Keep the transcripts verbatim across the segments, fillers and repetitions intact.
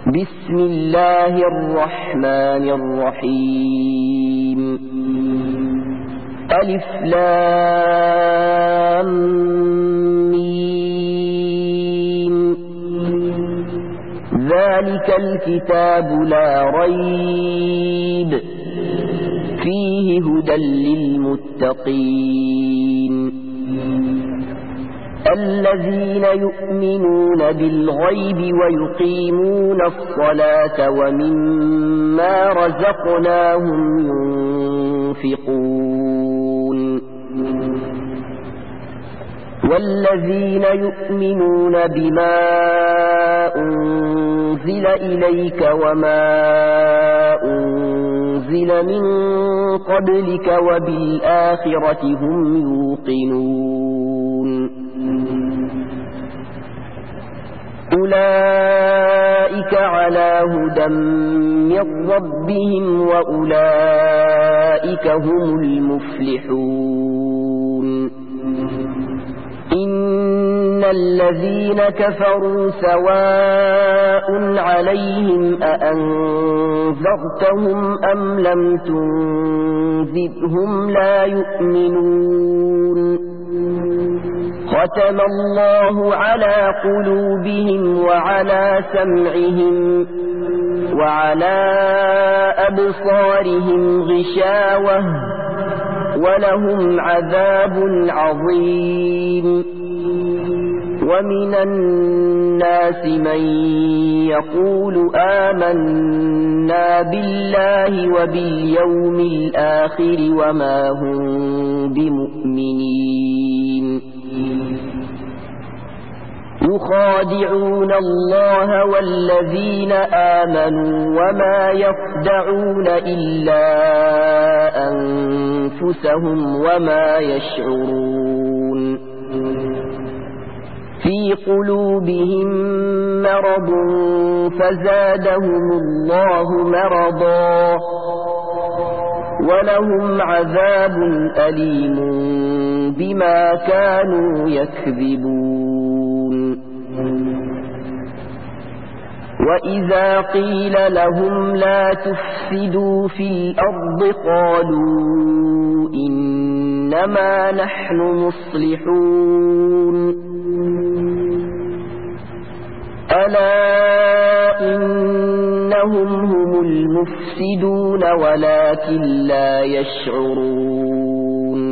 بسم الله الرحمن الرحيم ألف لام ميم ذلك الكتاب لا ريب فيه هدى للمتقين الذين يؤمنون بالغيب ويقيمون الصلاة ومما رزقناهم ينفقون والذين يؤمنون بما أنزل إليك وما أنزل من قبلك وبالآخرة هم يوقنون أولئك على هدى من ربهم وأولئك هم المفلحون إن الذين كفروا سواء عليهم أأنذرتهم أم لم تنذرهم لا يؤمنون ختم الله على قلوبهم وعلى سمعهم وعلى أبصارهم غشاوة ولهم عذاب عظيم ومن الناس من يقول آمنا بالله وباليوم الآخر وما هم بمؤمنين يخادعون الله والذين آمنوا وما يخدعون إلا أنفسهم وما يشعرون في قلوبهم مرض فزادهم الله مرضا ولهم عذاب أليم بما كانوا يكذبون وإذا قيل لهم لا تفسدوا في الأرض قالوا إنما نحن مصلحون ألا إنهم هم المفسدون ولكن لا يشعرون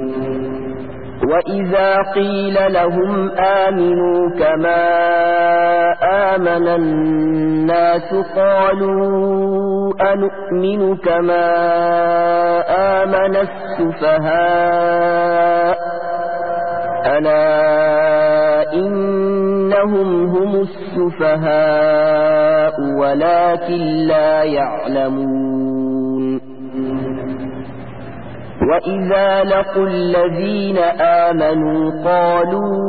وإذا قيل لهم آمنوا كما آمن الناس قالوا أنؤمن كما آمن السفهاء ألا إنهم هم السفهاء ولكن لا يعلمون وإذا لقوا الذين آمنوا قالوا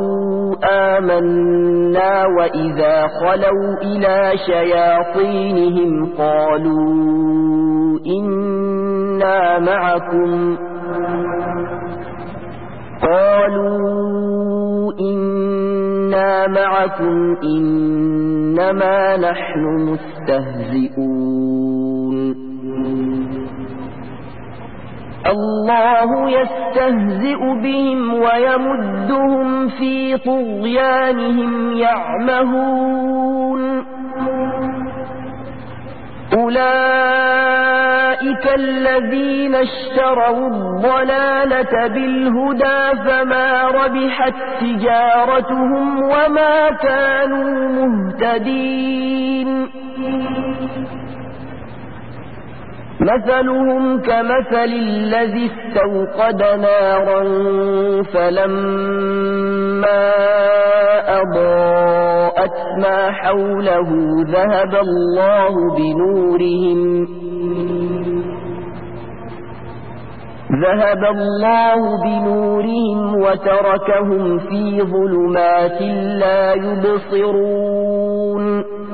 آمنا وإذا خلوا إلى شياطينهم قالوا إنا معكم قالوا إنا معكم إنما نحن مستهزئون الله يستهزئ بهم ويمدهم في طغيانهم يعمهون أولئك الذين اشتروا الضلالة بالهدى فما ربحت تجارتهم وما كانوا مهتدين مثلهم كمثل الذي استوقد نارا فلما أضاءت ما حوله ذهب الله بنورهم ذهب الله بنورهم وتركهم في ظلمات لا يبصرون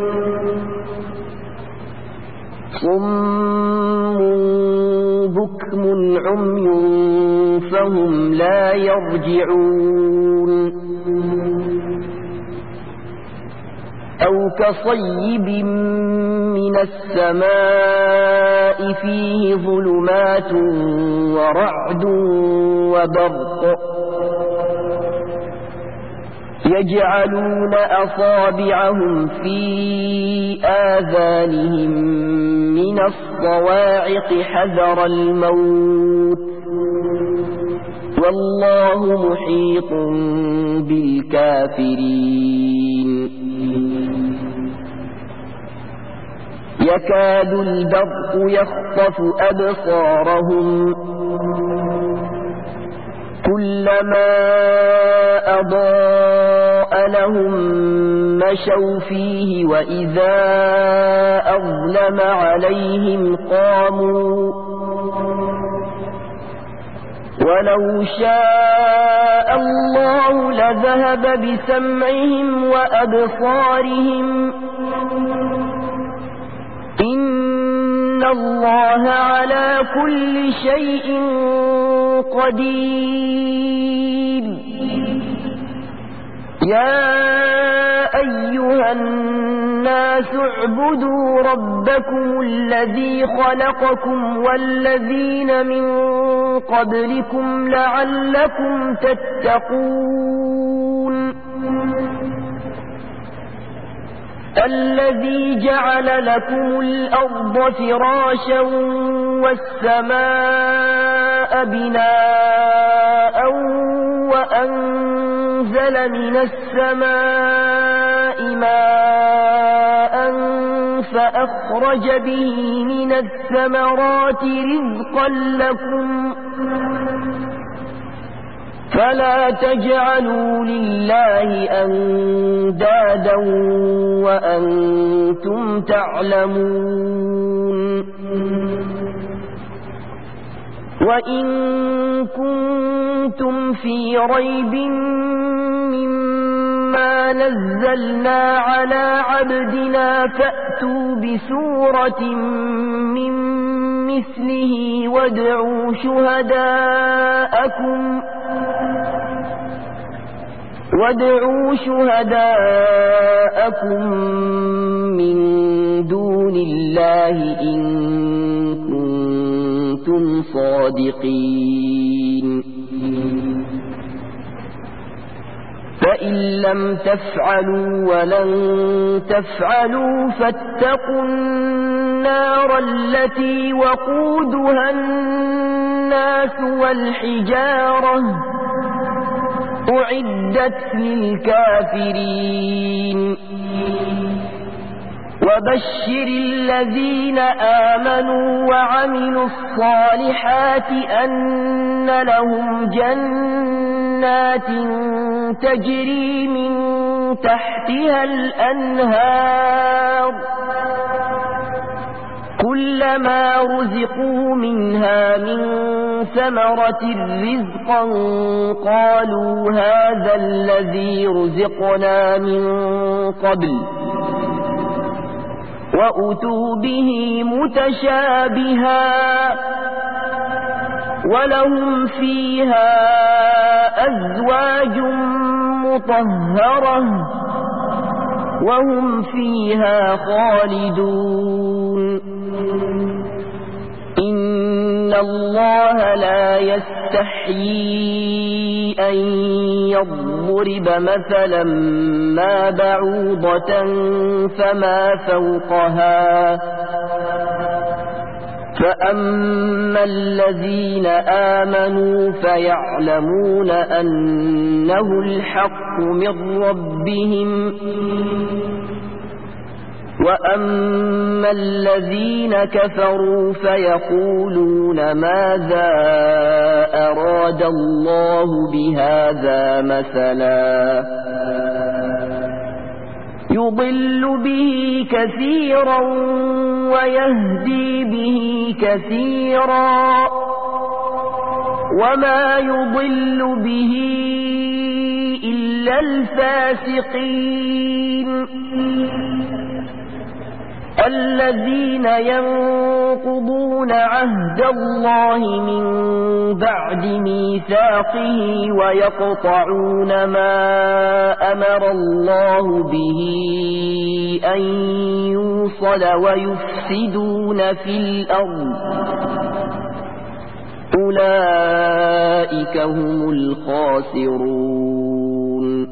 صم بكم عمي فهم لا يرجعون أو كصيب من السماء فيه ظلمات ورعد وبرق يجعلون أصابعهم في آذانهم من الصواعق حذر الموت والله محيط بالكافرين يكاد البرق يخطف أبصارهم كلما أضاء لهم مشوا فيه وإذا أظلم عليهم قاموا ولو شاء الله لذهب بسمعهم وأبصارهم إن الله على كل شيء قدير يا أيها الناس اعبدوا ربكم الذي خلقكم والذين من قبلكم لعلكم تتقون الذي جعل لكم الأرض فراشا والسماء بناء وأنزل من السماء ماء فأخرج به من الثمرات رزقا لكم فلا تجعلوا لله أندادا وأنتم تعلمون وإن كنتم في ريب مما نزلنا على عبدنا فأتوا بسورة من مثله وادعوا شهداءكم وادعوا شهداءكم من دون الله إن كنتم صادقين فإن لم تفعلوا ولن تفعلوا فاتقوا النار التي وقودها الناس والحجارة أعدت للكافرين وبشر الذين آمنوا وعملوا الصالحات أن لهم جنات تجري من تحتها الأنهار كلما رزقوا منها من ثمرة رزقا قالوا هذا الذي رزقنا من قبل وأتوا به متشابها ولهم فيها أزواج مطهرة وهم فيها خالدون إن الله لا يستحيي أن يضرب مثلا ما بعوضة فما فوقها فأما الذين آمنوا فيعلمون أنه الحق من ربهم وأما الذين كفروا فيقولون ماذا أراد الله بهذا مثلا يضل به كثيرا ويهدي به كثيرا وما يضل به إلا الفاسقين الذين ينقضون عهد الله من بعد ميثاقه ويقطعون ما أمر الله به أن يوصل ويفسدون في الأرض أولئك هم الخاسرون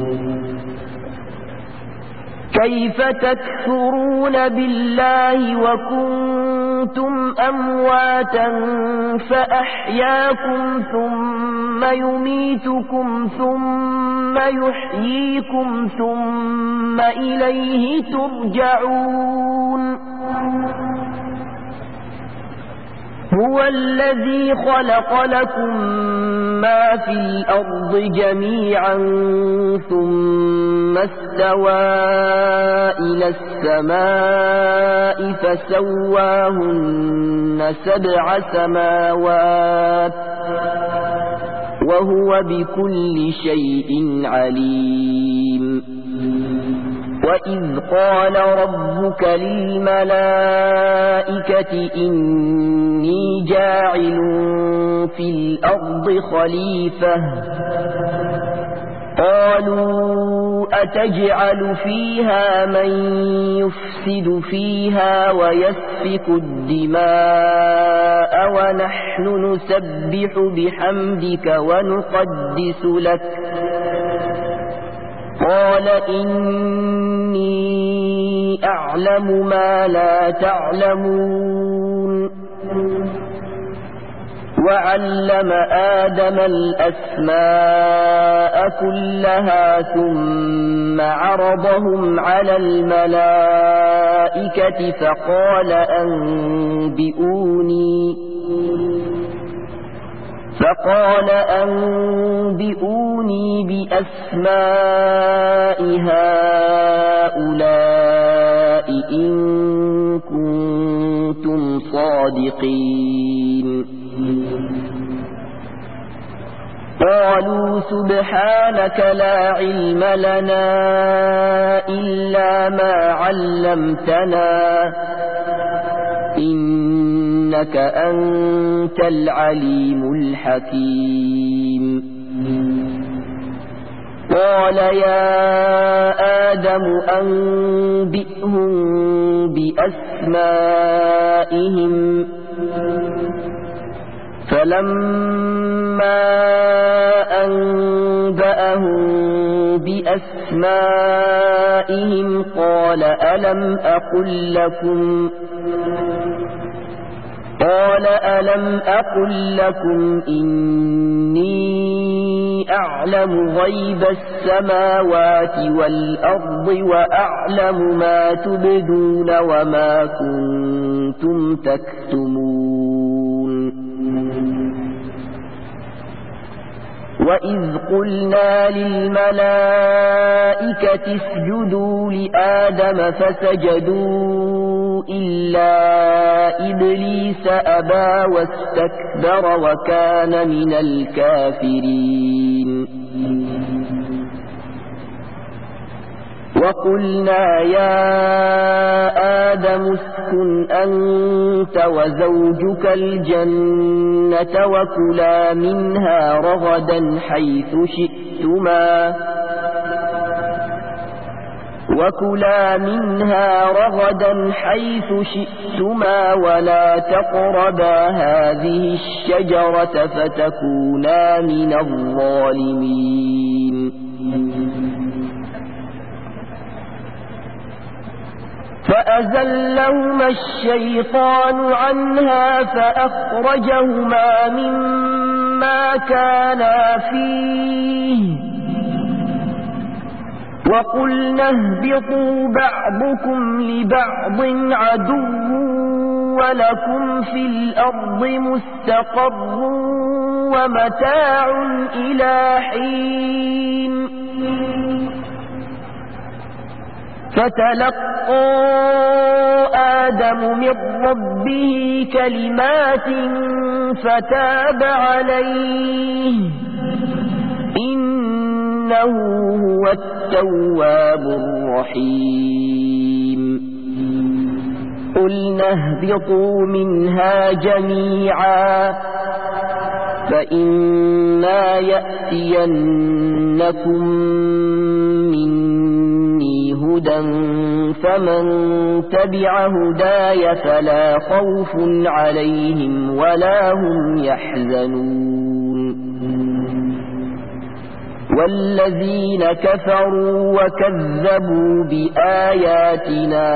كيف تكفرون بالله وكنتم أمواتا فأحياكم ثم يميتكم ثم يحييكم ثم إليه ترجعون هو الذي خلق لكم ما في الأرض جميعا ثم استوى إلى السماء فسواهن سبع سماوات وهو بكل شيء عليم وإذ قال ربك للملائكة إني جاعل في الأرض خليفة قالوا أتجعل فيها من يفسد فيها ويسفك الدماء ونحن نسبح بحمدك ونقدس لك قال إني أعلم ما لا تعلمون وعلم آدم الأسماء كلها ثم عرضهم على الملائكة فقال أنبئوني فقال أنبئوني بأسماء هؤلاء إن كنتم صادقين قالوا سبحانك لا علم لنا إلا ما علمتنا إنك أنت العليم الحكيم قال يا آدم أنبئهم بأسمائهم فلما أنبأهم بأسمائهم قال ألم أقل لكم قال ألم أقل لكم إني أعلم غيب السماوات والأرض وأعلم ما تبدون وما كنتم تكتمون وإذ قلنا للملائكة اسجدوا لآدم فسجدوا إلا إبليس أبى واستكبر وكان من الكافرين وقلنا يا آدم اسكن أنت وزوجك الجنة وكلا منها رغدا حيث شئتما وكلا منها رغدا حيث شئتما ولا تقربا هذه الشجرة فتكونا من الظالمين فأزلهما الشيطان عنها فأخرجهما مما كانا فيه وقلنا اهبطوا بعضكم لبعض عدو ولكم في الأرض مستقر ومتاع إلى حين فتلقى آدم من ربه كلمات فتاب عليه إنه هو التواب الرحيم قلنا اهبطوا منها جميعا فإما يأتينكم مني هدى فمن تبع هداي فلا خوف عليهم ولا هم يحزنون والذين كفروا وكذبوا بآياتنا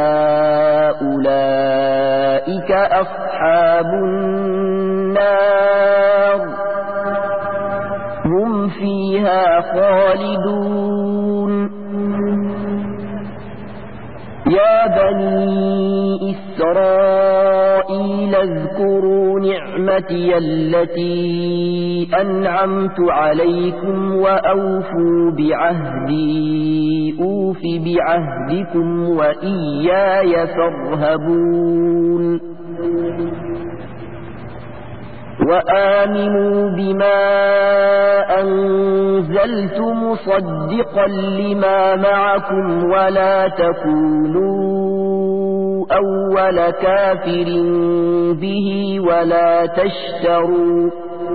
أولئك أصحاب النار هم فيها خالدون يا بني إسرائيل اذكروا نعمتي التي أنعمت عليكم وأوفوا بعهدي أوف بعهدكم وإياي فارهبون وآمنوا بما أنزلت مصدقا لما معكم ولا تكونوا أول كافر به ولا تشتروا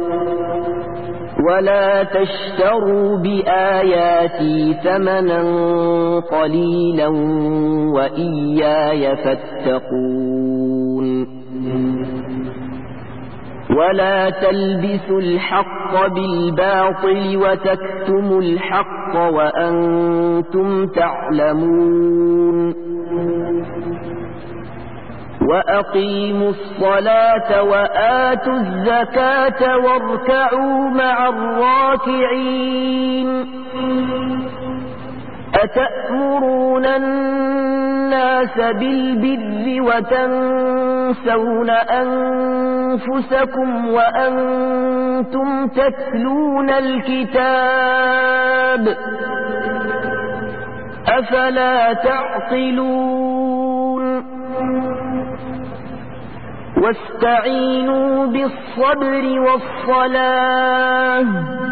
ولا تشتروا بآياتي ثمنا قليلا وإياي فاتقون ولا تلبسوا الحق بالباطل وتكتموا الحق وأنتم تعلمون وأقيموا الصلاة وآتوا الزكاة واركعوا مع الراكعين أتأمرون الناس بالبر وتنسون أنفسكم وأنتم تتلون الكتاب أفلا تعقلون واستعينوا بالصبر والصلاة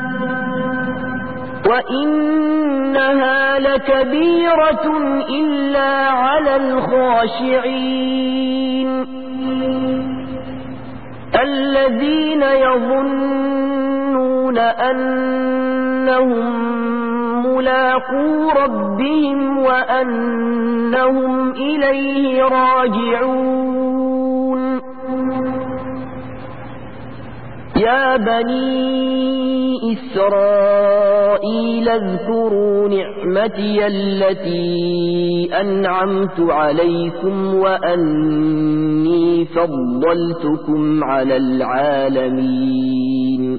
وإنها لكبيرة إلا على الخاشعين الذين يظنون أنهم ملاقو ربهم وأنهم إليه راجعون يا بني إسرائيل اذكروا نعمتي التي أنعمت عليكم وأني فضلتكم على العالمين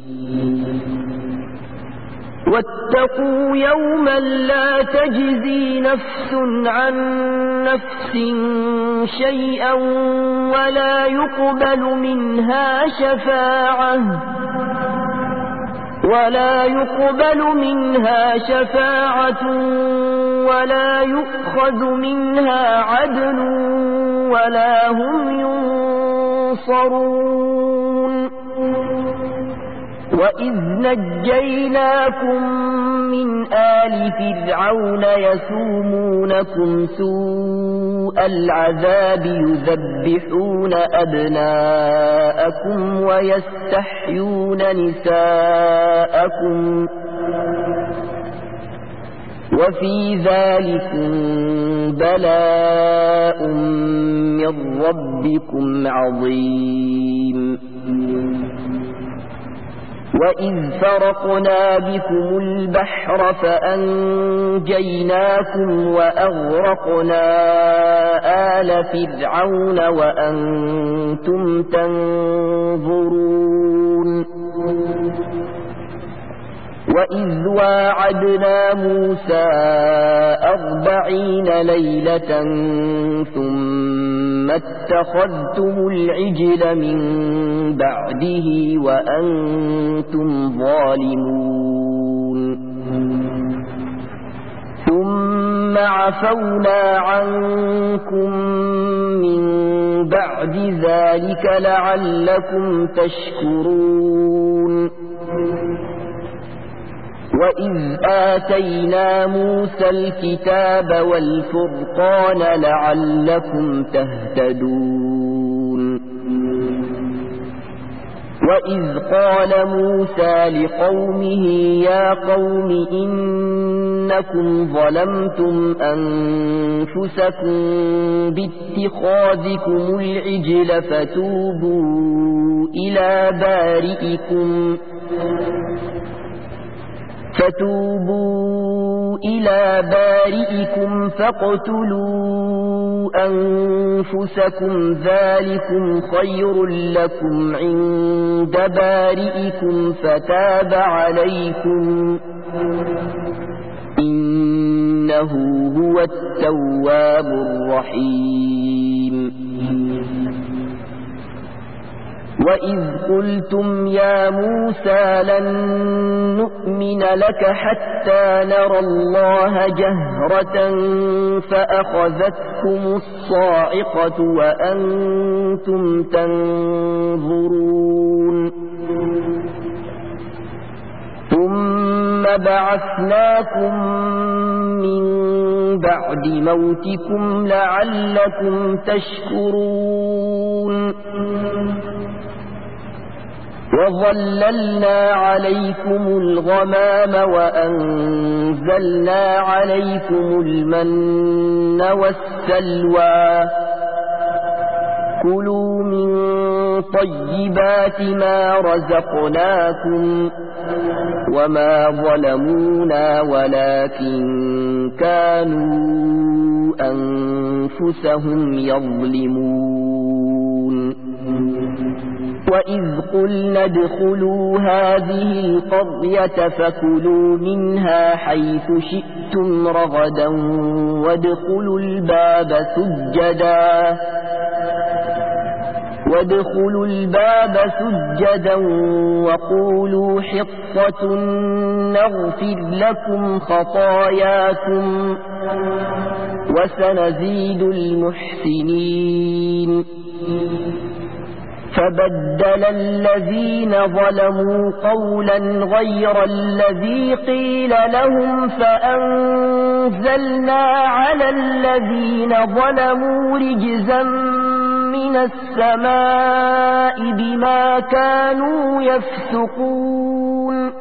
واتقوا يوما لا تجزي نفس عن نفس شيئا ولا يقبل منها شفاعة ولا يقبل منها شفاعة ولا يؤخذ منها عدل ولا هم ينصرون وإذ نجيناكم من آل فرعون يسومونكم سوء العذاب يذبحون أبناءكم ويستحيون نساءكم وفي ذلكم بلاء من ربكم عظيم وإذ فرقنا بكم البحر فأنجيناكم وأغرقنا آل فرعون وأنتم تنظرون وإذ واعدنا موسى أربعين ليلة ثم اتخذتم العجل من بعده وأنتم ظالمون ثم عفونا عنكم من بعد ذلك لعلكم تشكرون وإذ آتينا موسى الكتاب والفرقان لعلكم تهتدون وإذ قال موسى لقومه يا قوم إنكم ظلمتم أنفسكم باتخاذكم العجل فتوبوا إلى بارئكم فتوبوا إلى بارئكم فاقتلوا أنفسكم ذلكم خير لكم عند بارئكم فتاب عليكم إنه هو التواب الرحيم وإذ قلتم يا موسى لن نؤمن لك حتى نرى الله جهرة فأخذتكم الصاعقة وأنتم تنظرون ثم بعثناكم من بعد موتكم لعلكم تشكرون وظللنا عليكم الغمام وأنزلنا عليكم المن والسلوى كلوا من طيبات ما رزقناكم وما ظلمونا ولكن كانوا أنفسهم يظلمون وإذ قلنا ادخلوا هذه القرية فكلوا منها حيث شئتم رغدا وادخلوا الباب سجدا وادخلوا الباب سجدا وقولوا حطة نغفر لكم خطاياكم وسنزيد المحسنين فبدل الذين ظلموا قولا غير الذي قيل لهم فأنزلنا على الذين ظلموا رجزا من السماء بما كانوا يفسقون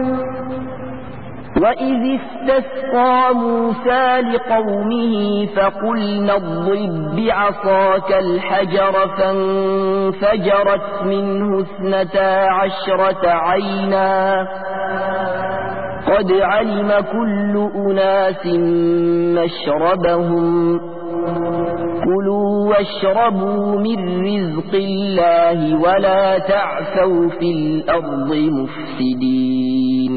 وإذ استسقى موسى لقومه فقلنا اضرب بعصاك الحجر فانفجرت منه اثنتا عشرة عينا قد علم كل أناس مشربهم كلوا واشربوا من رزق الله ولا تعثوا في الأرض مفسدين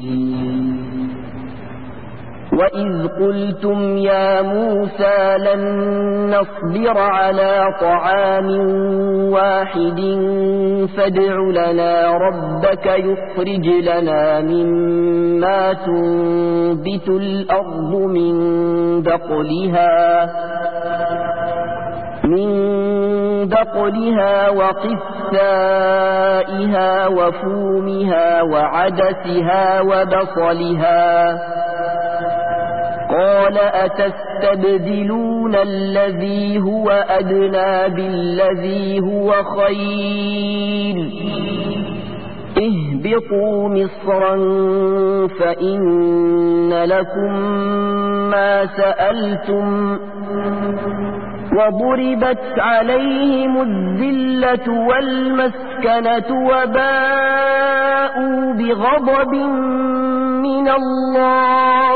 وإذ قلتم يا موسى لن نصبر على طعام واحد فادع لنا ربك يخرج لنا مما تنبت الأرض من بقلها من بقلها وقثائها وفومها وعدسها وبصلها قال أتستبدلون الذي هو أدنى بالذي هو خير اهبطوا مصرا فإن لكم ما سألتم وضربت عليهم الذلة والمسكنة وباءوا بغضب من الله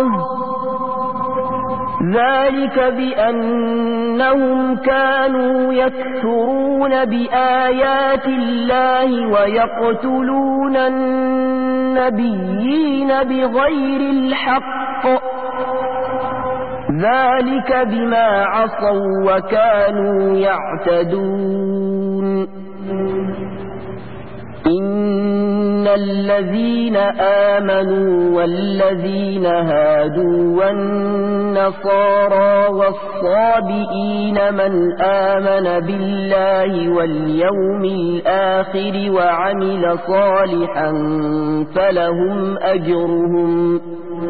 ذلك بأنهم كانوا يكفرون بآيات الله ويقتلون النبيين بغير الحق ذلك بما عصوا وكانوا يعتدون إن إن الذين آمنوا والذين هادوا والنصارى والصابئين من آمن بالله واليوم الآخر وعمل صالحا فلهم أجرهم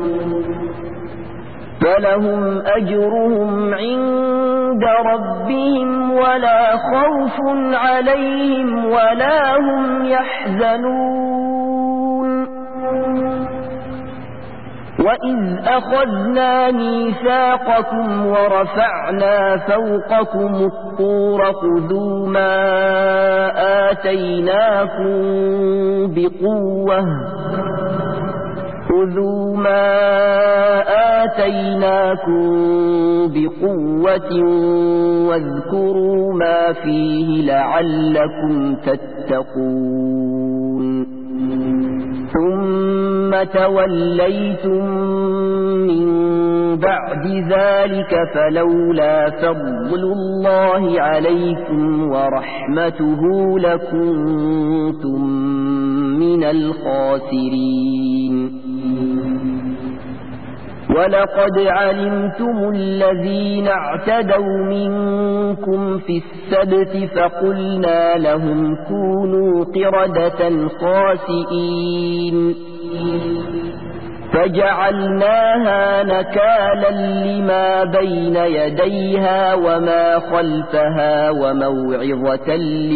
فلهم أجرهم عند ربهم ولا خوف عليهم ولا هم يحزنون وإذ أخذنا ميثاقكم ورفعنا فوقكم الطور خذوا ما آتيناكم بقوة خذوا ما آتيناكم بقوة واذكروا ما فيه لعلكم تتقون ثم توليتم من بعد ذلك فلولا فضل الله عليكم ورحمته لكنتم من الخاسرين ولقد علمتم الذين اعتدوا منكم في السبت فقلنا لهم كونوا قردة خاسئين فجعلناها نكالا لما بين يديها وما خلفها وموعظة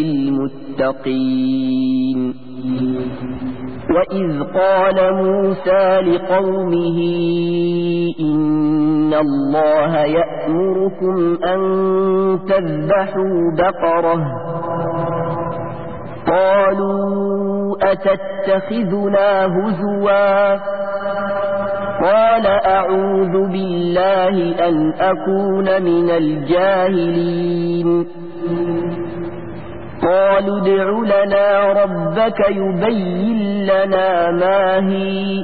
للمتقين وإذ قال موسى لقومه إن الله يأمركم أن تذبحوا بقرة قالوا أتتخذنا هزوا قال أعوذ بالله أن أكون من الجاهلين قالوا ادع لنا ربك يبين لنا ما هي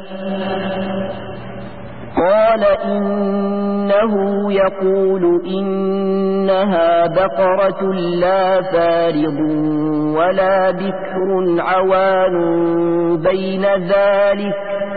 قال إنه يقول إنها بقرة لا فارض ولا بكر عوان بين ذلك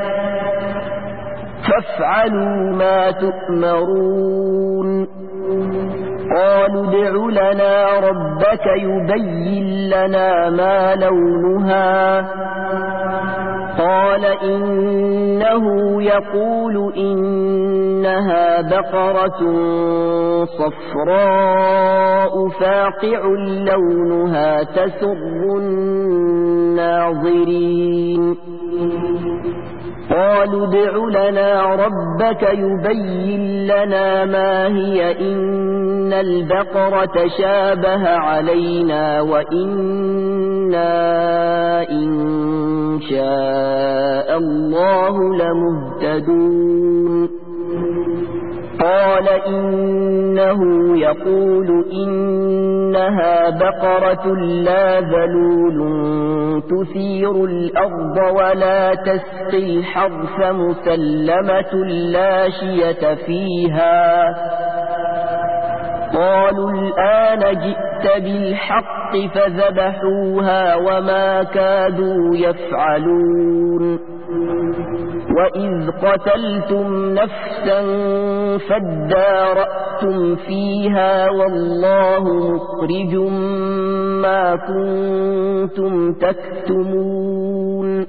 فافعلوا ما تؤمرون قالوا ادع لنا ربك يبين لنا ما لونها قال إنه يقول إنها بقرة صفراء فاقع لونها تسر الناظرين قالوا ادع لنا ربك يبين لنا ما هي إن البقرة شابه علينا وإنا إن شاء الله لمهتدون قال إنه يقول إنها بقرة لا ذلول تثير الأرض ولا تسقي الحرث مسلمة لا شية فيها قالوا الآن جئت بالحق فذبحوها وما كادوا يفعلون وإذ قتلتم نفسا فادارأتم فيها والله مخرج ما كنتم تكتمون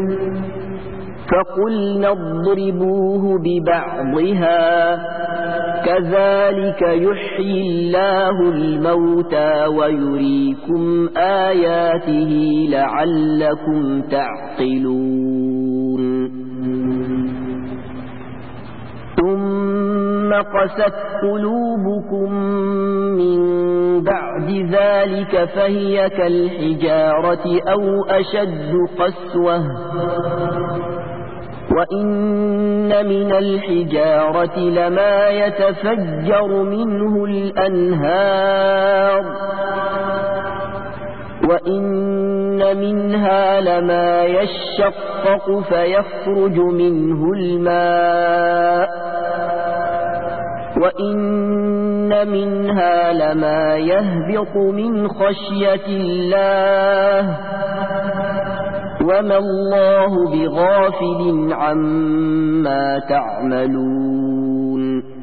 فقلنا اضربوه ببعضها كذلك يحيي الله الموتى ويريكم آياته لعلكم تعقلون ثم قست قلوبكم من بعد ذلك فهي كالحجارة أو أشد قسوة وإن من الحجارة لما يتفجر منه الأنهار وإن منها لما يشقق فيخرج منه الماء وإن منها لما يهبط من خشية الله وما الله بغافل عما تعملون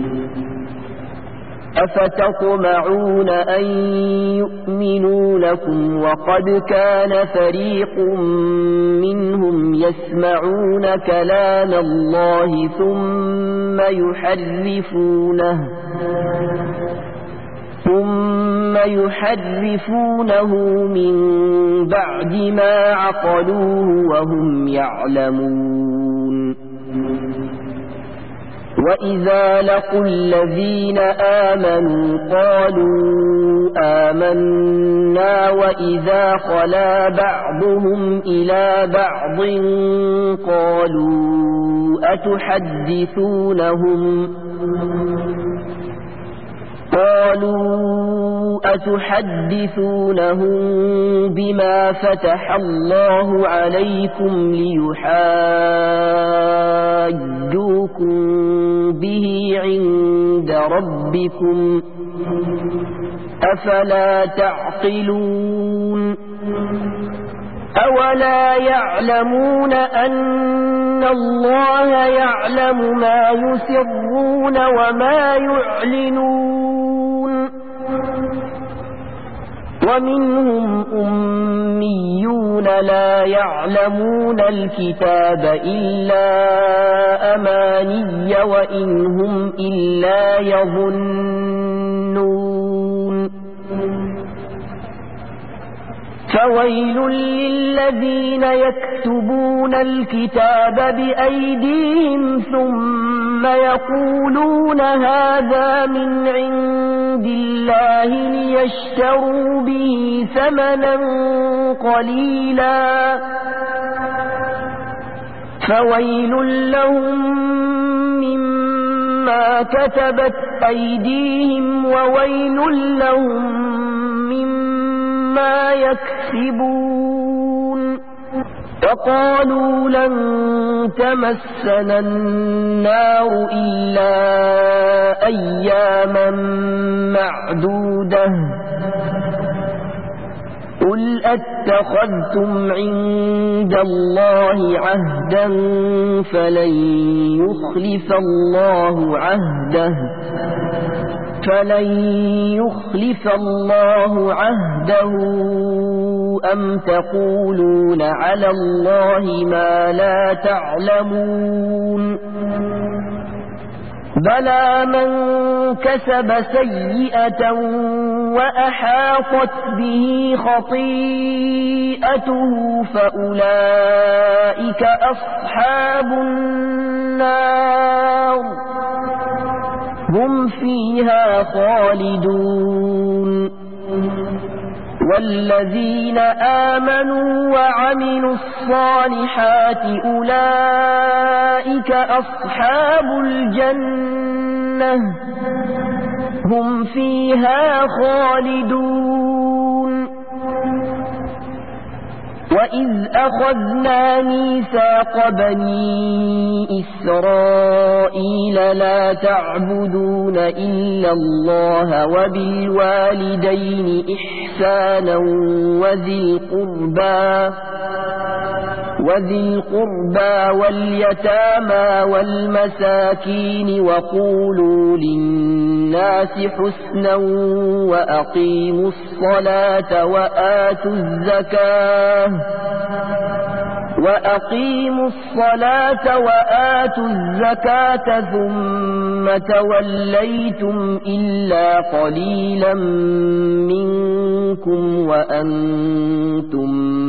أفتطمعون أن يؤمنوا لكم وقد كان فريق منهم يسمعون كلام الله ثم يحرفونه ثم يحرفونه من بعد ما عقلوه وهم يعلمون وإذا لقوا الذين آمنوا قالوا آمنا وإذا خلا بعضهم إلى بعض قالوا أتحدثونهم قالوا أتحدثونهم بما فتح الله عليكم ليحاجوكم به عند ربكم أفلا تعقلون أولا يعلمون أن الله يعلم ما يسرون وما يعلنون ومنهم أميون لا يعلمون الكتاب إلا أماني وإن هم إلا يظنون فويل للذين يكتبون الكتاب بأيديهم ثم يقولون هذا من عند الله ليشتروا به ثمنا قليلا فويل لهم مما كتبت أيديهم وويل لهم مما يكسبون وقالوا لن تمسنا النار إلا أياما معدودة قل أتخذتم عند الله عهدا فلن يخلف الله عهده فلن يخلف الله عهده أم تقولون على الله ما لا تعلمون بلى من كسب سيئة وأحاطت به خطيئته فأولئك أصحاب النار هم فيها خالدون والذين آمنوا وعملوا الصالحات أولئك أصحاب الجنة هم فيها خالدون وإذ أخذنا ميثاق بني إسرائيل لا تعبدون إلا الله وبالوالدين إحسانا وذي القربى وذي القربى واليتامى والمساكين وقولوا للناس حسنا وأقيموا الصلاة وآتوا الزكاة وأقيموا الصلاة وآتوا الزكاة ثم توليتم إلا قليلا منكم وأنتم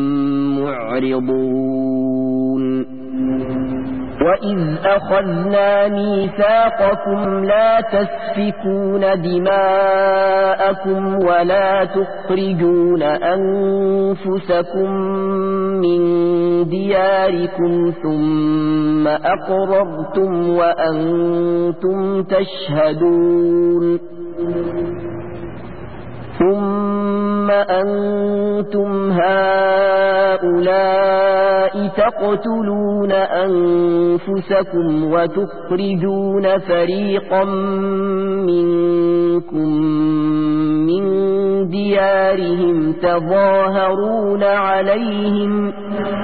معرضون وإذ أخذنا ميثاقكم لا تسفكون دماءكم ولا تخرجون أنفسكم من دياركم ثم أقررتم وأنتم تشهدون ثم أنتم هؤلاء تقتلون أنفسكم وتخرجون فريقا منكم من ديارهم ديارهم تظاهرون عليهم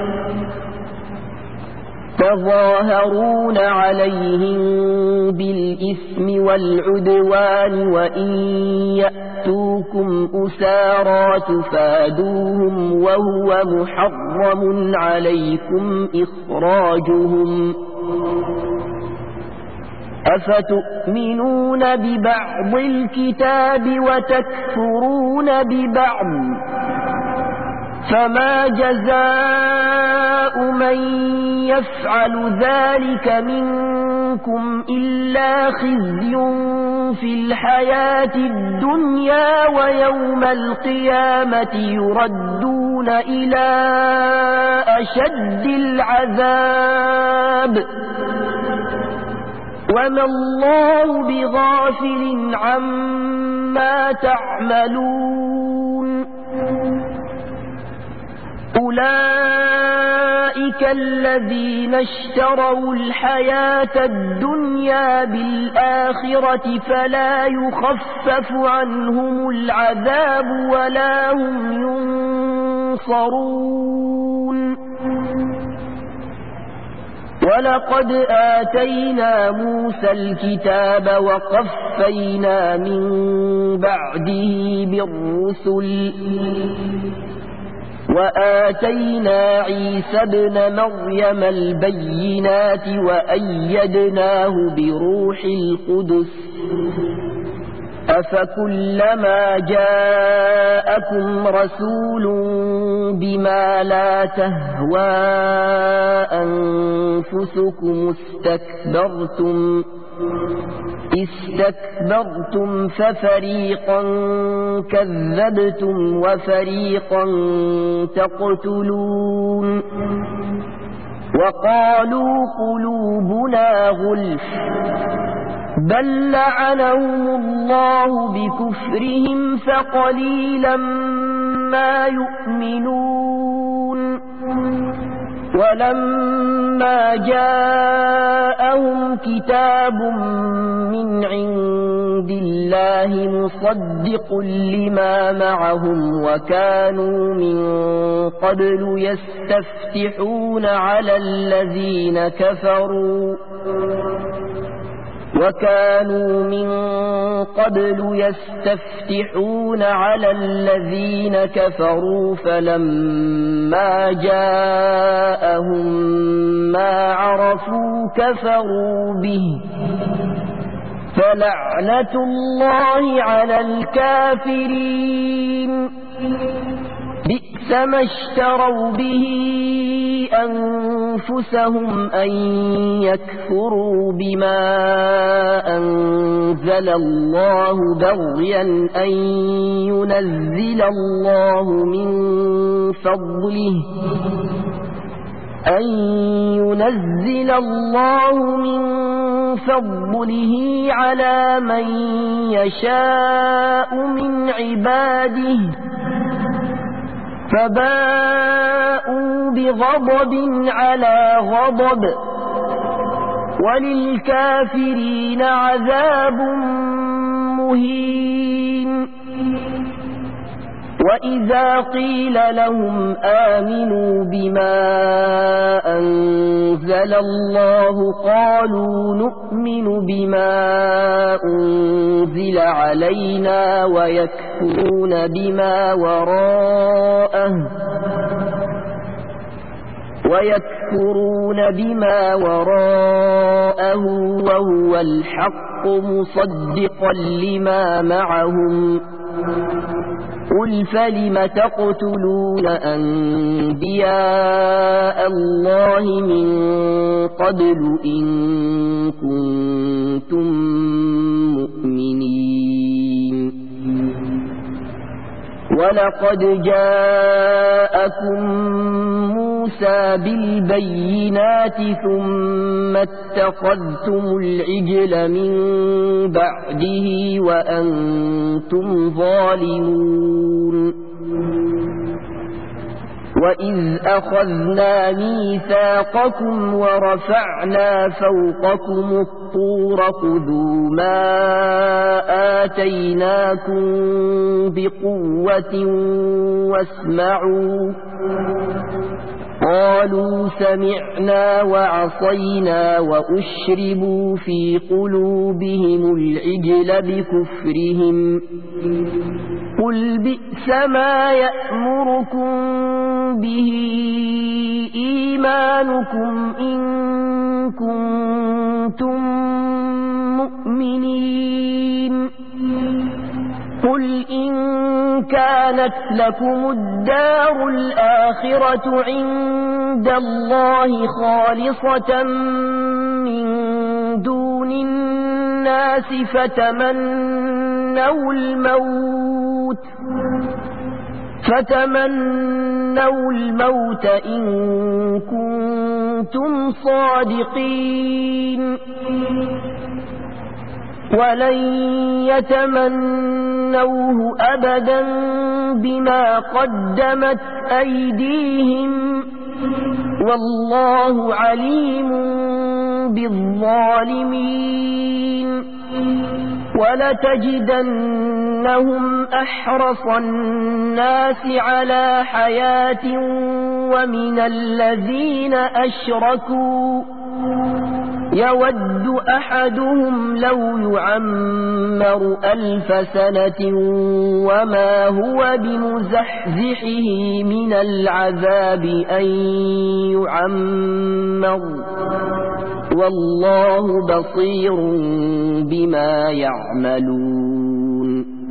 تظاهرون عليهم بالإثم والعدوان وإن يأتوكم أسارى تفادوهم وهو محرم عليكم إخراجهم أفتؤمنون ببعض الكتاب وتكفرون ببعض فما جزاء من يفعل ذلك منكم إلا خزي في الحياة الدنيا ويوم القيامة يردون إلى أشد العذاب وما الله بغافل عما تعملون أولئك الذين اشتروا الحياة الدنيا بالآخرة فلا يخفف عنهم العذاب ولا هم ينصرون ولقد آتينا موسى الكتاب وقفينا من بعده بالرسل وآتينا عيسى ابن مريم البينات وأيدناه بروح القدس أفكلما جاءكم رسول بما لا تهوى أنفسكم استكبرتم استكبرتم ففريقا كذبتم وفريقا تقتلون وقالوا قلوبنا غلف بل لعنهم الله بكفرهم فقليلا ما يؤمنون ولما جاءهم كتاب من عند الله مصدق لما معهم وكانوا من قبل يستفتحون على الذين كفروا وكانوا من قبل يستفتحون على الذين كفروا فلما جاءهم ما عرفوا كفروا به فلعنة الله على الكافرين بئس ما اشتروا به أنفسهم أن يكفروا بما أنزل الله بغيا أن ينزل الله من فضله أن ينزل الله من فضله على من يشاء من عباده فباءوا بغضب على غضب وللكافرين عذاب مهين وإذا قيل لهم آمنوا بما أنزل الله قالوا نؤمن بما أنزل علينا ويكفرون بما وراءه ويكفرون بما وراءه وهو الحق مصدقا لما معهم قل فلم تقتلون أنبياء الله من قبل إن كنتم مؤمنين ولقد جاءكم موسى بالبينات ثم اتخذتم العجل من بعده وأنتم ظالمون وإذ أخذنا ميثاقكم ورفعنا فوقكم الطور خذوا ما آتيناكم بقوة واسمعوا قالوا سمعنا وعصينا وأشربوا في قلوبهم العجل بكفرهم قل بئس ما يأمركم به إيمانكم إن كنتم مؤمنين قل إن كانت لكم الدار الآخرة عند الله خالصة من دون الناس فتمنوا الموت فتمنوا الموت إن كنتم صادقين ولن يتمنوه أبدا بما قدمت أيديهم والله عليم بالظالمين ولتجدنهم أحرص الناس على حياة ومن الذين أشركوا يود أحدهم لو يعمر ألف سنة وما هو بمزحزحه من العذاب أن يعمر والله بصير بما يعملون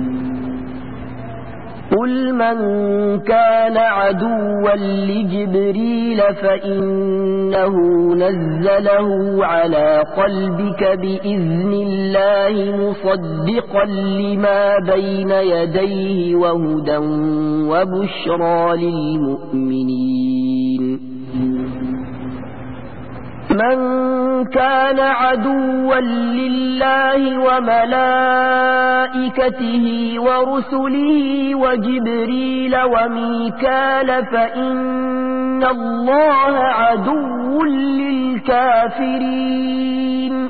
قل من كان عدوا لجبريل فإنه نزله على قلبك بإذن الله مصدقا لما بين يديه وهدى وبشرى للمؤمنين من كان عدوا لله وملائكته ورسله وجبريل وميكال فإن الله عدو للكافرين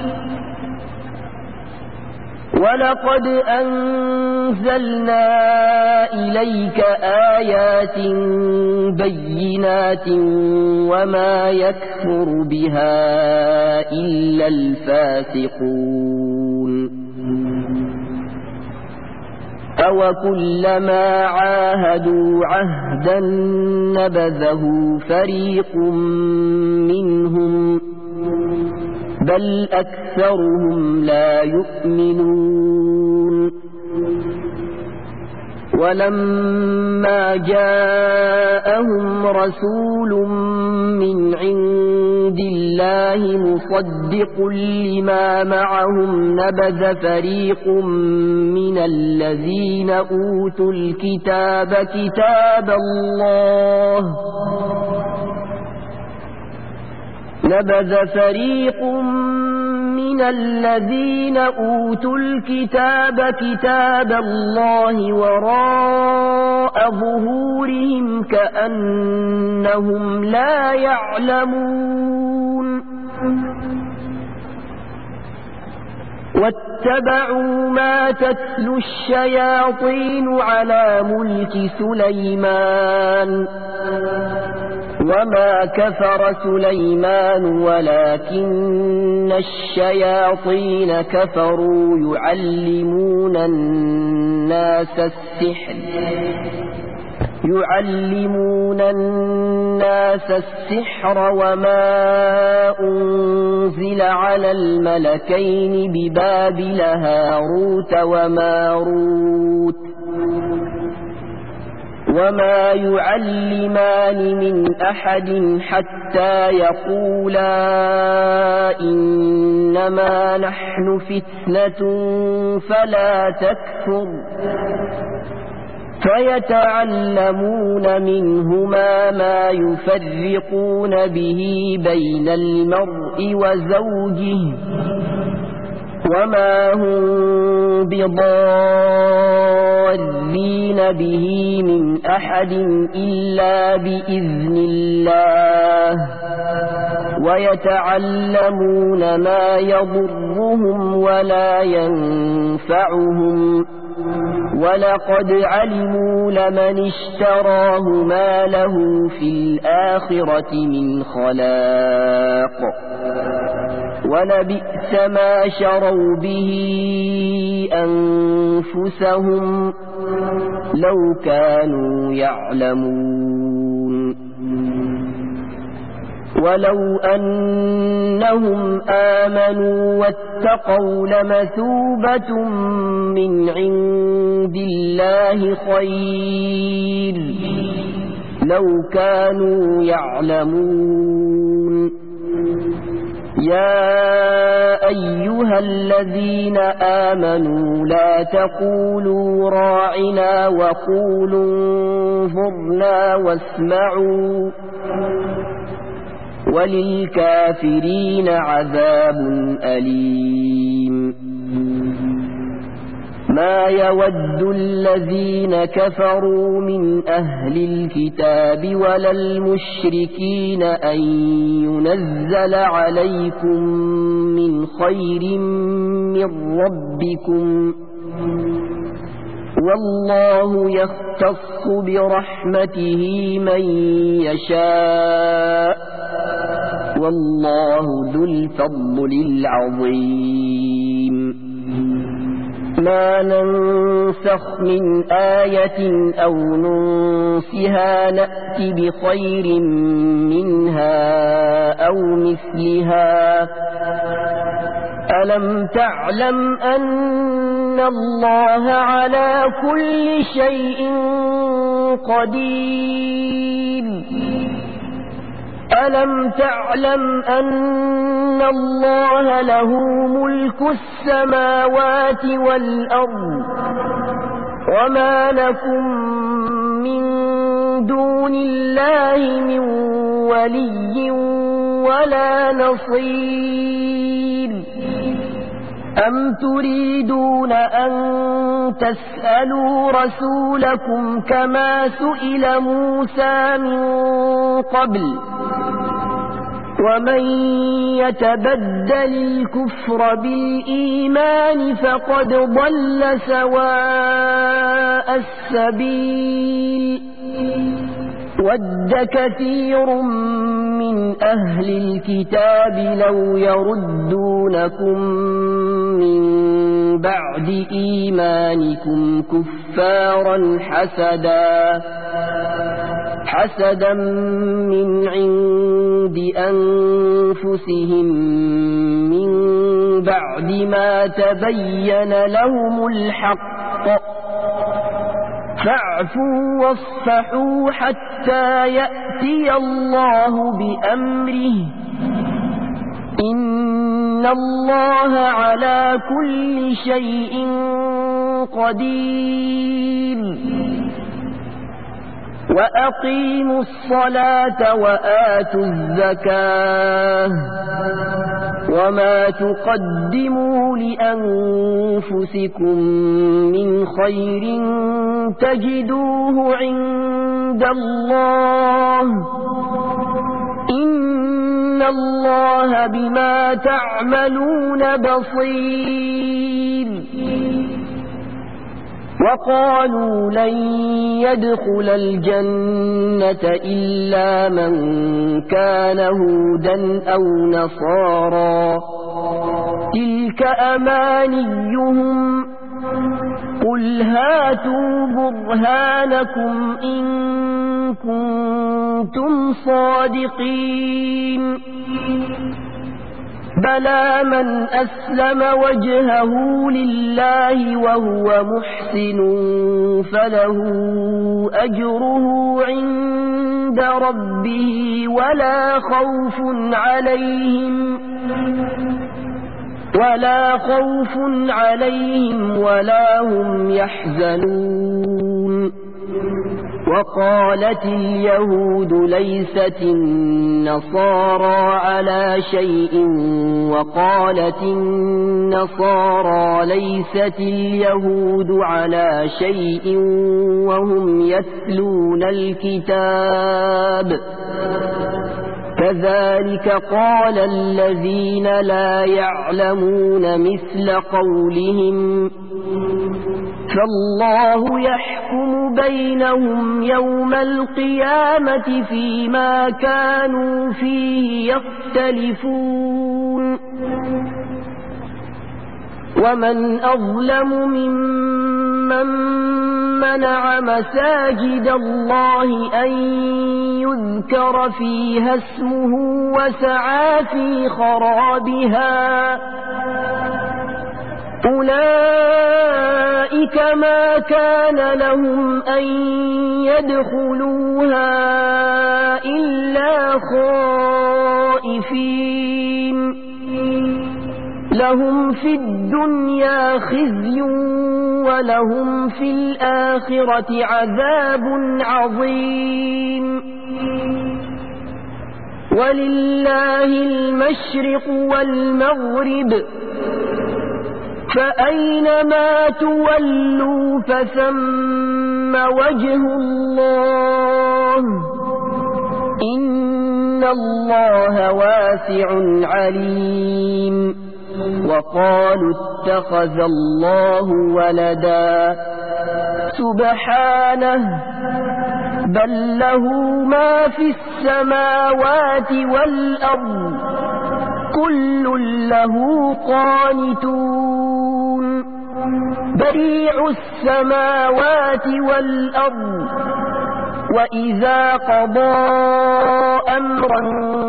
ولقد أنزلنا إليك آيات بينات وما يكفر بها إلا الفاسقون أوكلما عاهدوا عهدا نبذه فريق منهم بل أكثرهم لا يؤمنون ولما جاءهم رسول من عند الله مصدق لما معهم نبذ فريق من الذين أوتوا الكتاب كتاب الله نبذ فريق من الذين أوتوا الكتاب كتاب الله وراء ظهورهم كأنهم لا يعلمون واتبعوا ما تتلو الشياطين على ملك سليمان وما كفر سليمان ولكن الشياطين كفروا يعلمون الناس السحر يعلمون الناس السحر وما أنزل على الملكين ببابل هاروت وماروت وما يعلمان من أحد حتى يقولا إنما نحن فتنة فلا تكفر فيتعلمون منهما ما يفرقون به بين المرء وزوجه وما هم بضارين به من أحد إلا بإذن الله ويتعلمون ما يضرهم ولا ينفعهم ولقد علموا لمن اشتراه ما له في الآخرة من خلاق ولبئس ما شروا به أنفسهم لو كانوا يعلمون ولو أنهم آمنوا واتقوا لمثوبة من عند الله خير لو كانوا يعلمون يا أيها الذين آمنوا لا تقولوا راعنا وقولوا انظرنا واسمعوا وللكافرين عذاب أليم ما يود الذين كفروا من أهل الكتاب ولا المشركين أن ينزل عليكم من خير من ربكم والله يختص برحمته من يشاء والله ذو الفضل العظيم ما ننسخ من آية أو ننسها نأت بخير منها أو مثلها ألم تعلم أن الله على كل شيء قدير ألم تعلم أن الله له ملك السماوات والأرض وما لكم من دون الله من ولي ولا نصير أم تريدون أن تسألوا رسولكم كما سئل موسى من قبل ومن يتبدل الكفر بالإيمان فقد ضل سواء السبيل ود كثير من أهل الكتاب لو يردونكم من بعد إيمانكم كفارا حسدا حسدا من عند أنفسهم من بعد ما تبين لهم الحق فاعفوا واصفحوا حتى يأتي الله بأمره إن الله على كل شيء قدير وأقيموا الصلاة وآتوا الزكاة وما تقدموا لأنفسكم من خير تجدوه عند الله إن الله بما تعملون بصير وقالوا لن يدخل الجنة إلا من كان هودا أو نصارى تلك أمانيهم قل هاتوا برهانكم إن كنتم صادقين بلى من أسلم وجهه لله وهو محسن فله أجره عند ربه ولا خوف عليهم ولا خوف عليهم ولا هم يحزنون وقالت اليهود ليست النصارى على شيء وقالت النصارى ليست اليهود على شيء وهم يتلون الكتاب كذلك قال الذين لا يعلمون مثل قولهم فالله يحكم بينهم يوم القيامة فيما كانوا فيه يختلفون ومن أظلم ممن منع مساجد الله أن يذكر فيها اسمه وسعى في خرابها أولئك ما كان لهم أن يدخلوها إلا خائفين لهم في الدنيا خزي ولهم في الآخرة عذاب عظيم ولله المشرق والمغرب فأينما تولوا فثم وجه الله إن الله واسع عليم وقالوا اتخذ الله ولدا سبحانه بل له ما في السماوات والأرض كل له قانتون بديع السماوات والأرض وإذا قضى أمرا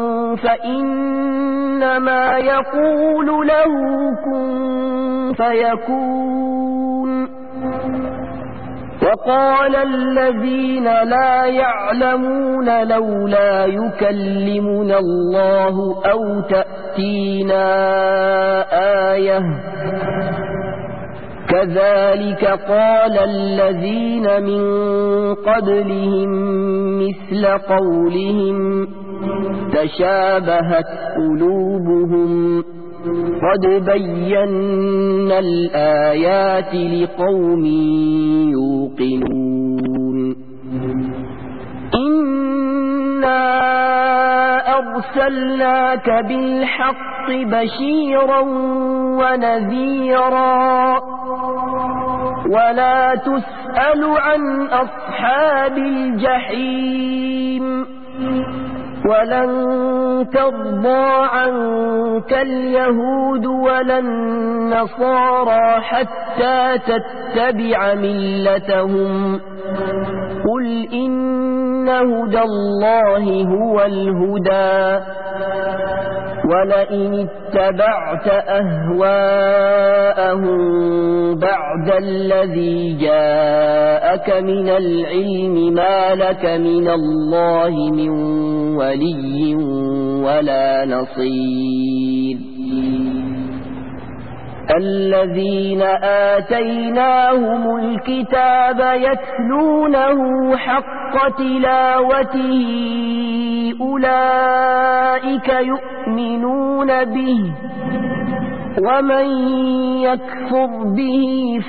فإنما يقول له كن فيكون وقال الذين لا يعلمون لولا يكلمنا الله أو تأتينا آية كذلك قال الذين من قبلهم مثل قولهم تشابهت قلوبهم قد بينا الآيات لقوم يوقنون إنا أرسلناك بالحق بشيرا ونذيرا ولا تسأل عن أصحاب الجحيم ولن ترضى عنك اليهود ولا النصارى حتى تتبع ملتهم قل إن هدى الله هو الهدى ولئن اتبعت أهواءهم بعد الذي جاءك من العلم ما لك من الله من ولي ولا نصير الذين آتيناهم الكتاب يتلونه حق تلاوته أولئك يؤمنون به ومن يكفر به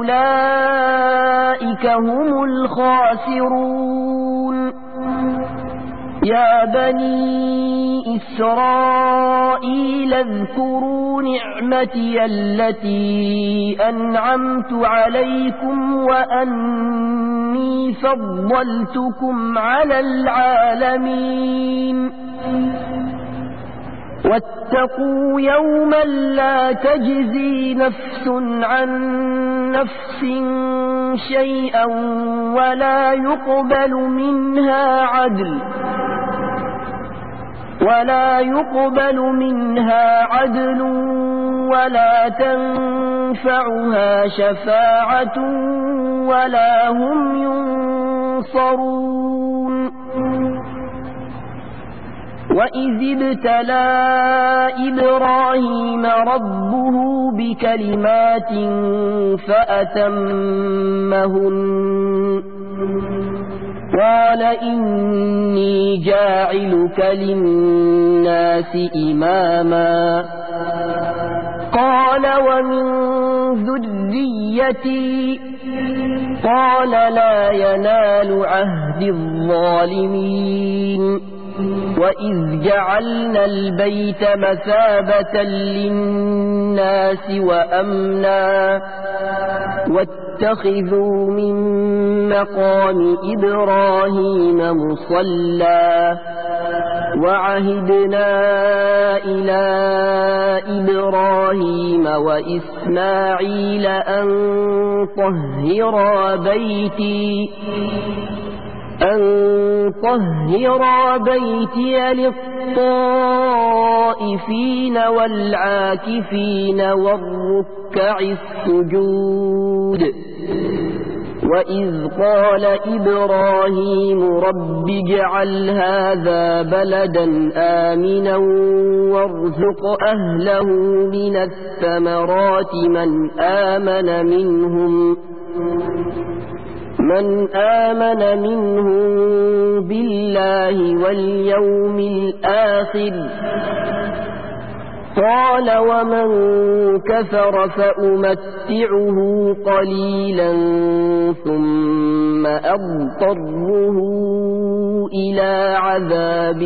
فأولئك هم الخاسرون يا بني إسرائيل اذكروا نعمتي التي أنعمت عليكم وأني فضلتكم على العالمين واتقوا يوما لا تجزي نفس عن نفس شيئا ولا يقبل منها عدل ولا يقبل منها عدل ولا تنفعها شفاعة ولا هم ينصرون وإذ ابتلى إبراهيم ربه بكلمات فأتمهن قال إني جاعلك للناس إماما قال ومن ذريتي قال لا ينال عهد الظالمين وإذ جعلنا البيت مثابة للناس وأمنا واتخذوا من مقام إبراهيم مصلى وعهدنا إلى إبراهيم وإسماعيل أن طهرا بيتي أن طهرا بيتي للطائفين والعاكفين والركع السجود وإذ قال إبراهيم رب اجعل هذا بلدا آمنا وارزق أهله من الثمرات من آمن منهم من آمن منهم بالله واليوم الآخر قال ومن كفر فأمتعه قليلا ثم أضطره إلى عذاب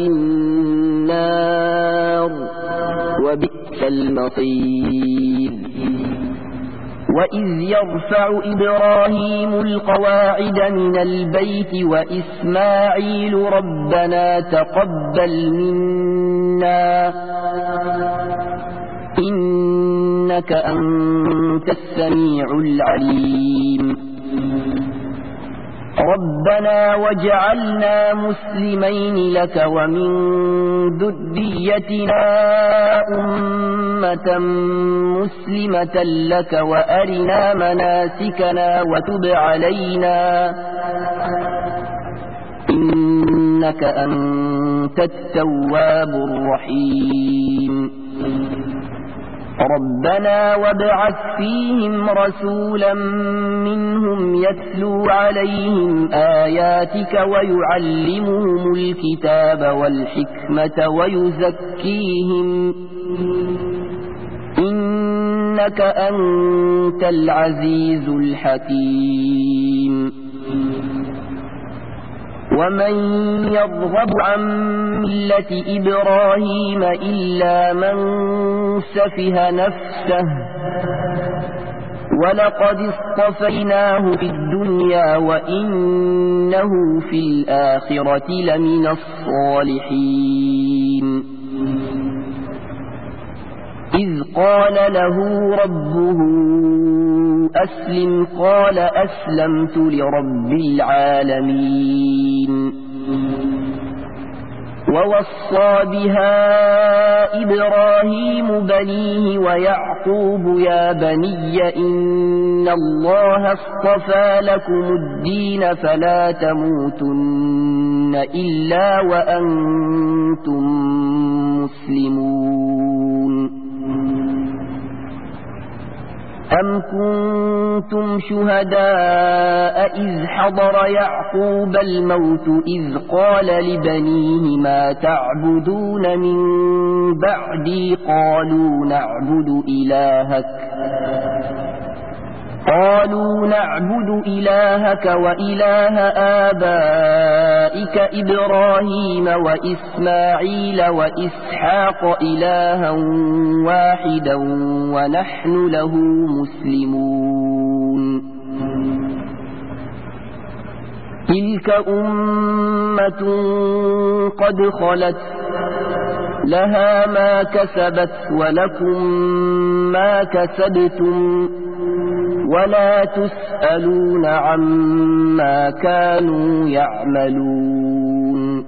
النار وبئس المصير وإذ يرفع إبراهيم القواعد من البيت وإسماعيل ربنا تقبل منا إنك أنت السميع العليم ربنا واجعلنا مسلمين لك ومن ذريتنا أمة مسلمة لك وأرنا مناسكنا وتب علينا إنك أنت التواب الرحيم ربنا وابعث فيهم رسولا منهم يتلو عليهم آياتك ويعلمهم الكتاب والحكمة ويزكيهم إنك أنت العزيز الحكيم ومن يرغب عن ملة إبراهيم إلا من سفه نفسه ولقد اصطفيناه في الدنيا وإنه في الآخرة لمن الصالحين إذ قال له ربه أسلم قال أسلمت لرب العالمين ووصى بها إبراهيم بنيه ويعقوب يا بني إن الله اصطفى لكم الدين فلا تموتن إلا وأنتم مسلمون أم كنتم شهداء إذ حضر يعقوب الموت إذ قال لبنيه ما تعبدون من بعدي قالوا نعبد إلهك قالوا نعبد إلهك وإله آبائك إبراهيم وإسماعيل وإسحاق إلها واحدا ونحن له مسلمون تلك أمة قد خلت لها ما كسبت ولكم ما كسبتم ولا تسألون عما كانوا يعملون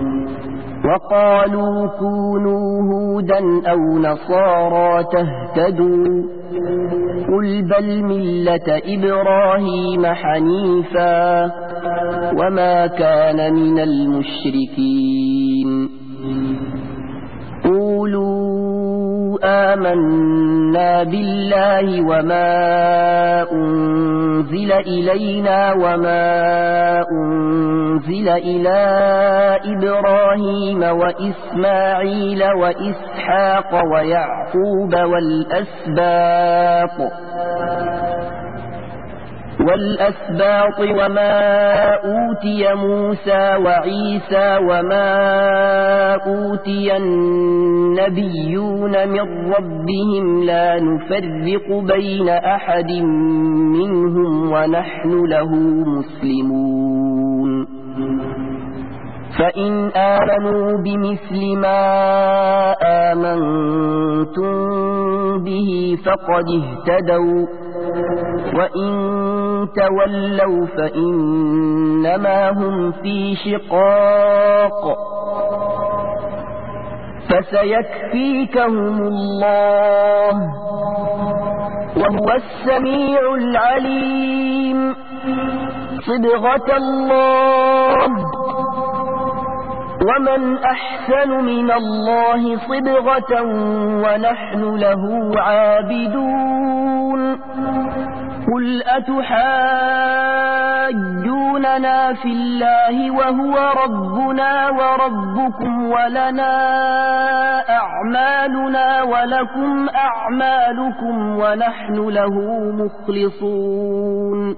وقالوا كونوا هودا أو نصارى تهتدوا قل بل ملة إبراهيم حنيفا وما كان من المشركين قولوا آمنا بالله وما أنزل إلينا وما أنزل أنزل إلى إبراهيم وإسماعيل وإسحاق ويعقوب والأسباط والأسباط وما أوتي موسى وعيسى وما أوتي النبيون من ربهم لا نفرق بين أحد منهم ونحن له مسلمون فإن آمنوا بمثل ما آمنتم به فقد اهتدوا وإن تولوا فإنما هم في شقاق فسيكفيكهم الله وهو السميع العليم صبغة الله ومن أحسن من الله صبغة ونحن له عابدون قل أتحاجوننا في الله وهو ربنا وربكم ولنا أعمالنا ولكم أعمالكم ونحن له مخلصون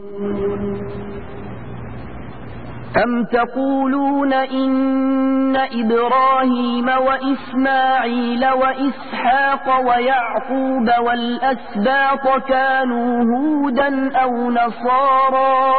أم تقولون إن إبراهيم وإسماعيل وإسحاق ويعقوب والأسباط كانوا هودا أو نصارى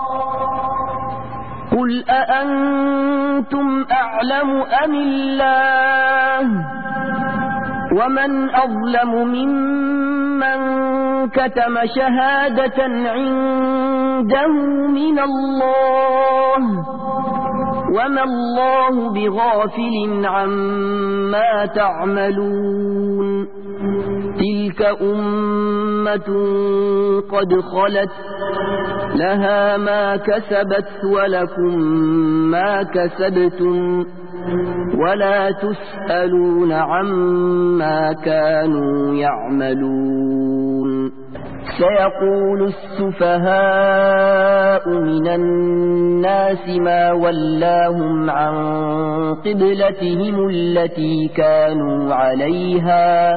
قل أأنتم أعلم أم الله ومن أظلم ممن كتم شهادة عنده من الله وما الله بغافل عما تعملون تلك أمة قد خلت لها ما كسبت ولكم ما كسبتم ولا تسألون عما كانوا يعملون سيقول السفهاء من الناس ما ولاهم عن قبلتهم التي كانوا عليها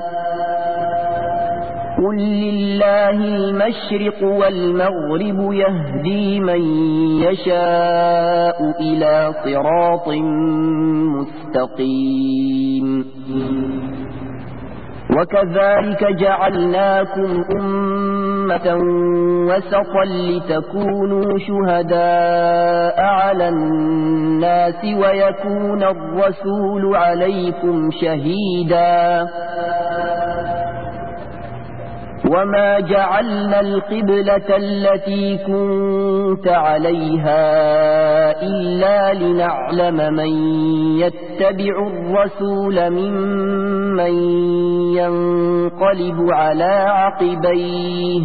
قل لله المشرق والمغرب يهدي من يشاء إلى صراط مستقيم وكذلك جعلناكم أمة وسطا لتكونوا شهداء على الناس ويكون الرسول عليكم شهيدا وما جعلنا القبلة التي كنت عليها إلا لنعلم من يتبع الرسول ممن ينقلب على عقبيه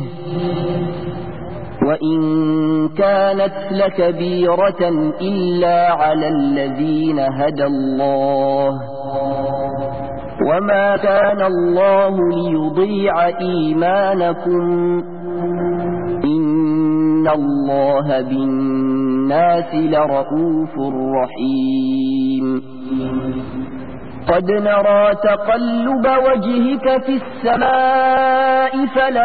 وإن كانت لكبيرة إلا على الذين هدى الله وما كان الله ليضيع إيمانكم إن الله بالناس لرؤوف رحيم قد نرى تقلب وجهك في السماء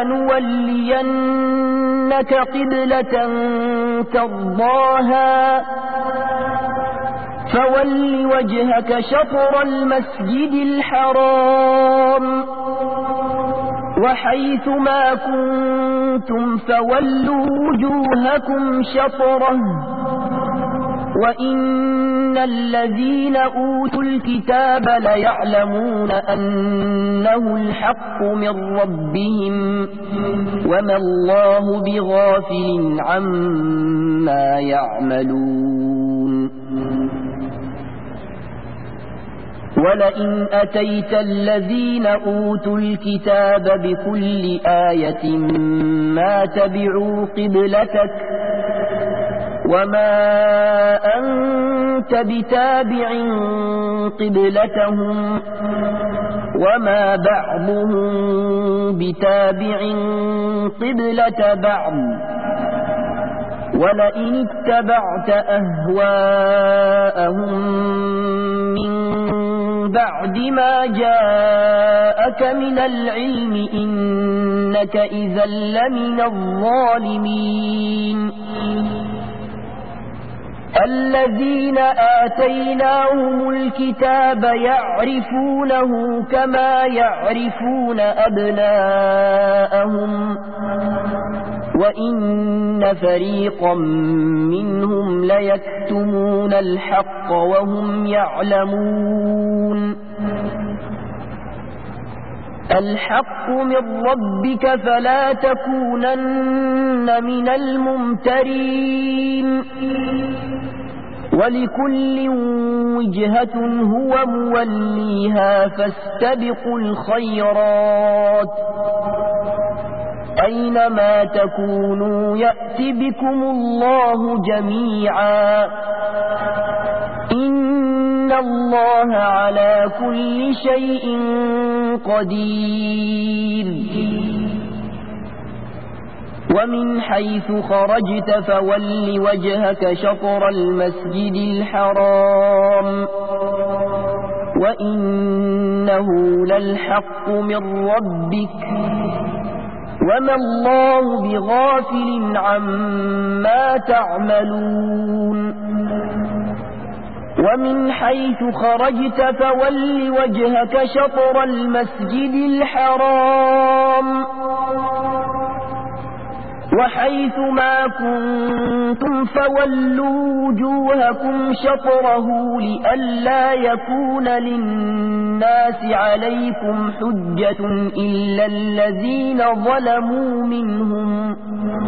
فلنولينك قبلة ترضاها فول وجهك شطر المسجد الحرام وحيث ما كنتم فولوا وجوهكم شطره وإن الذين أوتوا الكتاب ليعلمون أنه الحق من ربهم وما الله بغافل عما يعملون ولئن أتيت الذين أوتوا الكتاب بكل آية ما تبعوا قبلتك وما أنت بتابع قبلتهم وما بعضهم بتابع قبلة بعض ولئن اتبعت أهواءهم من بعد ما جاءك من العلم إنك إذا لمن الظالمين الذين آتيناهم الكتاب يعرفونه كما يعرفون أبناءهم وإن فريقا منهم ليكتمون الحق وهم يعلمون الحق من ربك فلا تكونن من الممترين ولكل وجهة هو موليها فاستبقوا الخيرات أينما تكونوا يأت بكم الله جميعا إن الله على كل شيء قدير ومن حيث خرجت فول وجهك شطر المسجد الحرام وإنه للحق من ربك وما الله بغافل عما تعملون ومن حيث خرجت فول وجهك شطر المسجد الحرام وحيث ما كنتم فولوا وجوهكم شطره لئلا يكون للناس عليكم حجة إلا الذين ظلموا منهم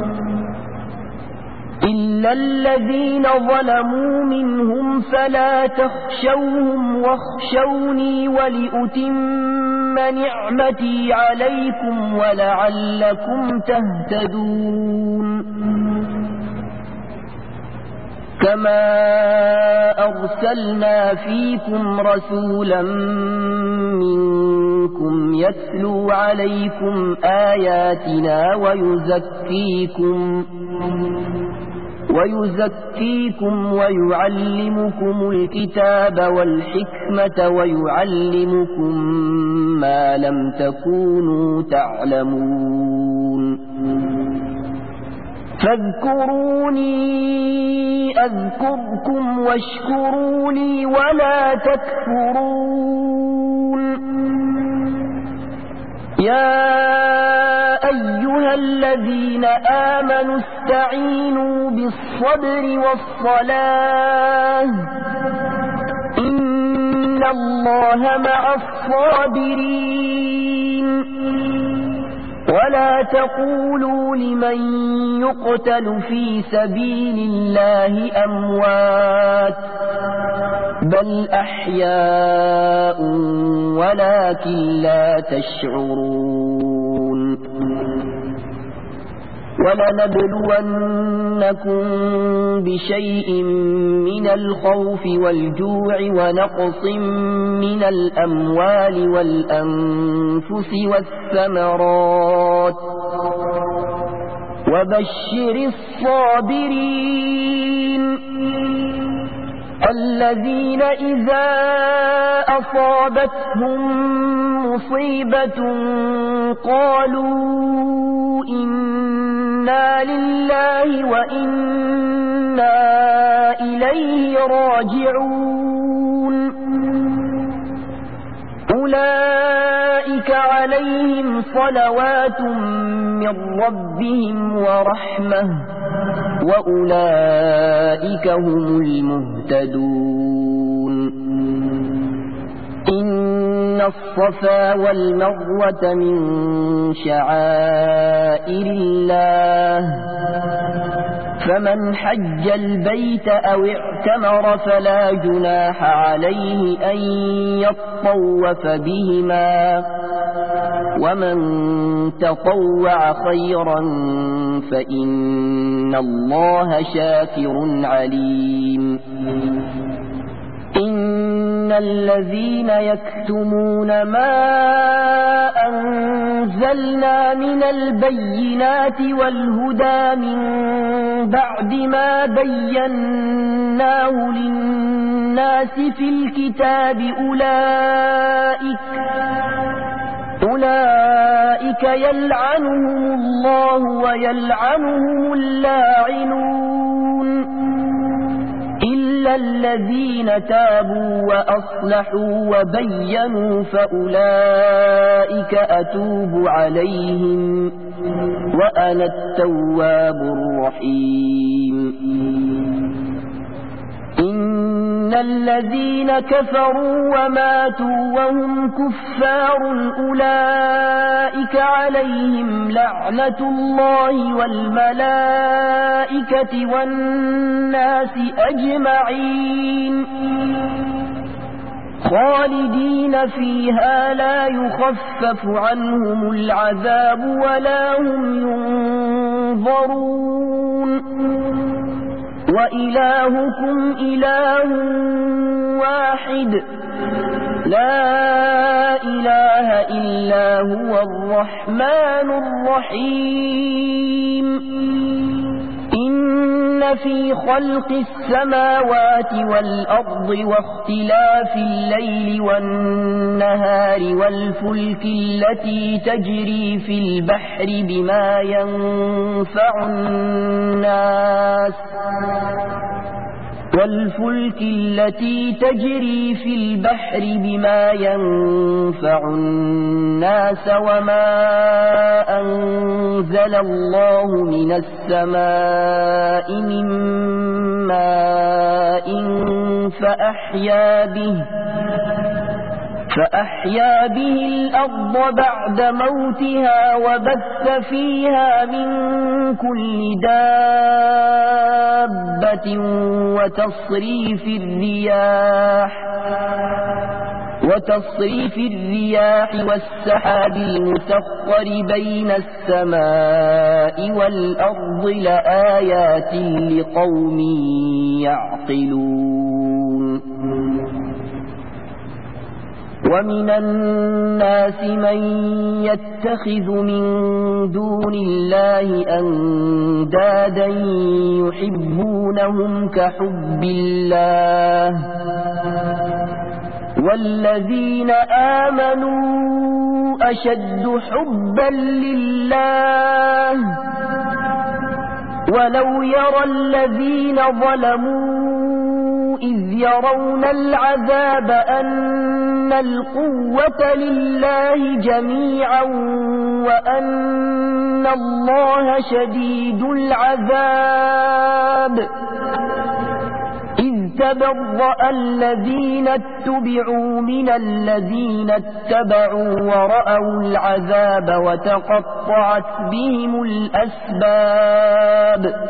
إلا الذين ظلموا منهم فلا تخشوهم واخشوني ولأتم نعمتي عليكم ولعلكم تهتدون كما أرسلنا فيكم رسولا منكم يتلو عليكم آياتنا ويزكيكم ويزكيكم ويعلمكم الكتاب والحكمة ويعلمكم ما لم تكونوا تعلمون فاذكروني أذكركم واشكروا لي ولا تكفرون يا أيها الذين آمنوا استعينوا بالصبر والصلاة إن الله مع الصابرين ولا تقولوا لمن يقتل في سبيل الله أموات بل أحياء ولكن لا تشعرون ولنبلونكم بشيء من الخوف والجوع ونقص من الأموال والأنفس والثمرات وبشر الصابرين الذين إذا أصابتهم مصيبة قالوا إنا لله وإنا إليه راجعون أولئك عليهم صلوات من ربهم ورحمة وأولئك هم المهتدون إن الصفا والمروة من شعائر الله فمن حج البيت أو اعتمر فلا جناح عليه أن يطوف بهما ومن تطوع خيرا فإن الله شاكر عليم إن الذين يكتمون ما أنزلنا من البينات والهدى من بعد ما بيناه للناس في الكتاب أولئك أولئك يلعنهم الله ويلعنهم اللاعنون إلا الذين تابوا وأصلحوا وبينوا فأولئك أتوب عليهم وأنا التواب الرحيم إن الذين كفروا وماتوا وهم كفار أولئك عليهم لعنة الله والملائكة والناس أجمعين خالدين فيها لا يخفف عنهم العذاب ولا هم ينظرون وإلهكم إله واحد لا إله إلا هو الرحمن الرحيم إن في خلق السماوات والأرض واختلاف الليل والنهار والفلك التي تجري في البحر بما ينفع الناس والفلك التي تجري في البحر بما ينفع الناس وما أنزل الله من السماء من ماء فأحيا به فأحيا به الأرض بعد موتها وبث فيها من كل دابة وتصريف الرياح وتصريف الرياح والسحاب المسخر بين السماء والأرض لآيات لقوم يعقلون ومن الناس من يتخذ من دون الله أندادا يحبونهم كحب الله والذين آمنوا أشد حبا لله ولو يرى الذين ظلموا إذ يرون العذاب أن القوة لله جميعا وأن الله شديد العذاب إذ تبرأ الذين اتبعوا من الذين اتبعوا ورأوا العذاب وتقطعت بهم الأسباب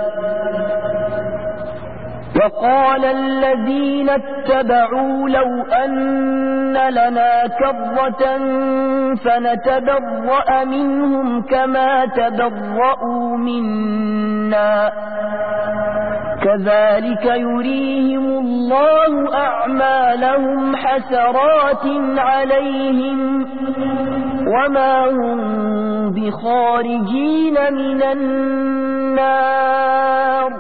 وقال الذين اتبعوا لو أن لنا كرة فنتبرأ منهم كما تبرأوا منا كذلك يريهم الله أعمالهم حسرات عليهم وما هم بخارجين من النار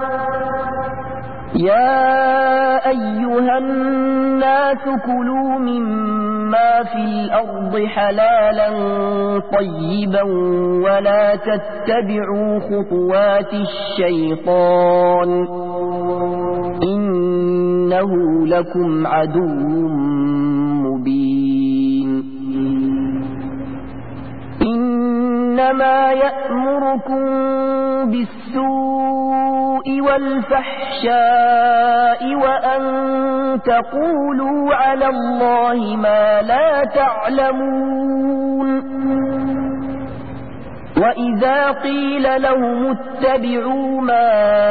يا أيها الناس كلوا مما في الأرض حلالا طيبا ولا تتبعوا خطوات الشيطان إنه لكم عدو مبين إنما يأمركم بالسوء والفحشاء وأن تقولوا على الله ما لا تعلمون وإذا قيل لهم اتبعوا ما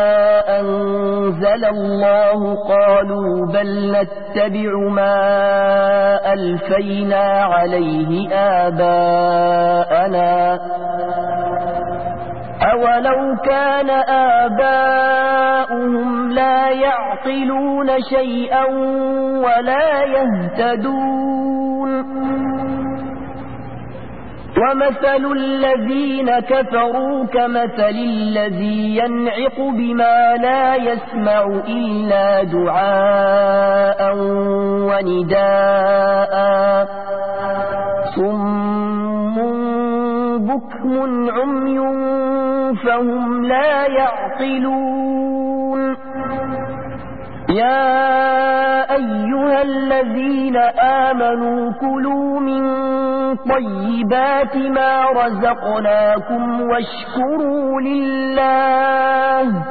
أنزل الله قالوا بل نتبع ما ألفينا عليه آباءنا أولو كان آباؤهم لا يعقلون شيئا ولا يهتدون ومثل الذين كفروا كمثل الذي ينعق بما لا يسمع إلا دعاء ونداء صم بكم عمي فهم لا يعقلون يا أيها الذين آمنوا كلوا من طيبات ما رزقناكم واشكروا لله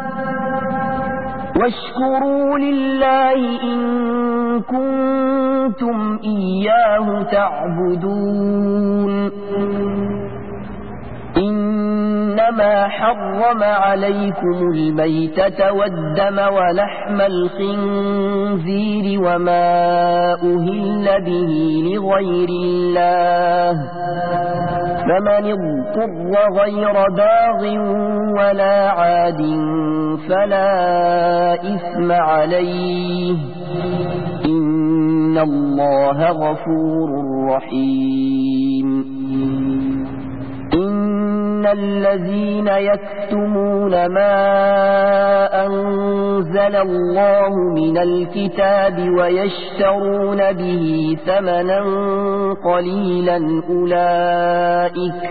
واشكروا لله إن كنتم إياه تعبدون إنما حرم عليكم الميتة والدم ولحم الخنزير وما أهل به لغير الله فمن اضطر غير باغ ولا عاد فلا إثم عليه إن الله غفور رحيم إن الذين يكتمون ما أنزل الله من الكتاب ويشترون به ثمنا قليلا أولئك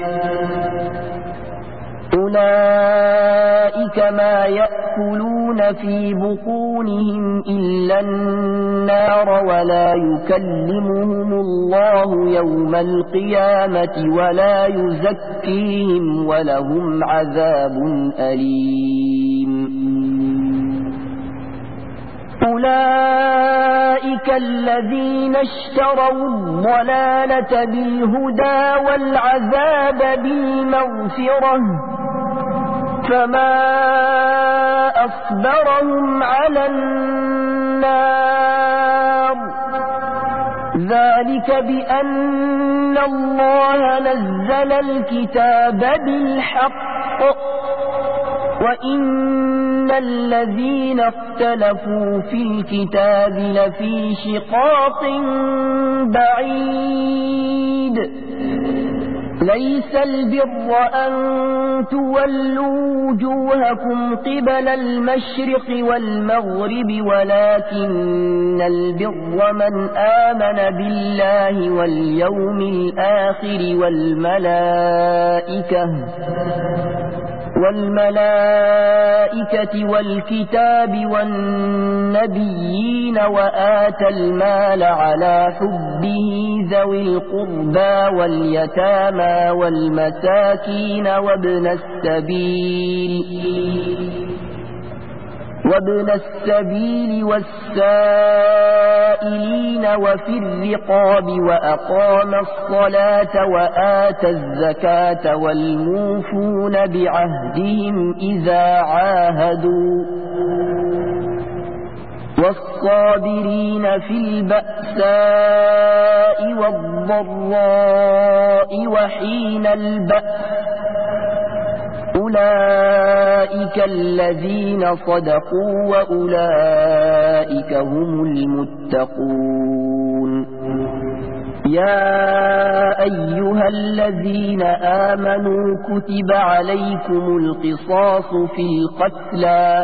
أولئك ما يأكلون في بطونهم إلا النار ولا يكلمهم الله يوم القيامة ولا يزكيهم ولهم عذاب أليم أولئك الذين اشتروا الضلالة بالهدى والعذاب بالمغفرة فما أصبرهم على النار ذلك بأن الله نزل الكتاب بالحق وإن الذين اختلفوا في الكتاب لفي شقاق بعيد ليس البر أن تولوا وجوهكم قبل المشرق والمغرب ولكن البر من آمن بالله واليوم الآخر والملائكة والملائكة والكتاب والنبيين وآتى المال على حبه ذوي القربى واليتامى والمساكين وابن السبيل وابن السبيل والسائلين وفي الرقاب وأقام الصلاة وآتى الزكاة والموفون بعهدهم إذا عاهدوا والصابرين في البأساء والضراء وحين البأس أولئك الذين صدقوا وأولئك هم المتقون يا أيها الذين آمنوا كتب عليكم القصاص في القتلى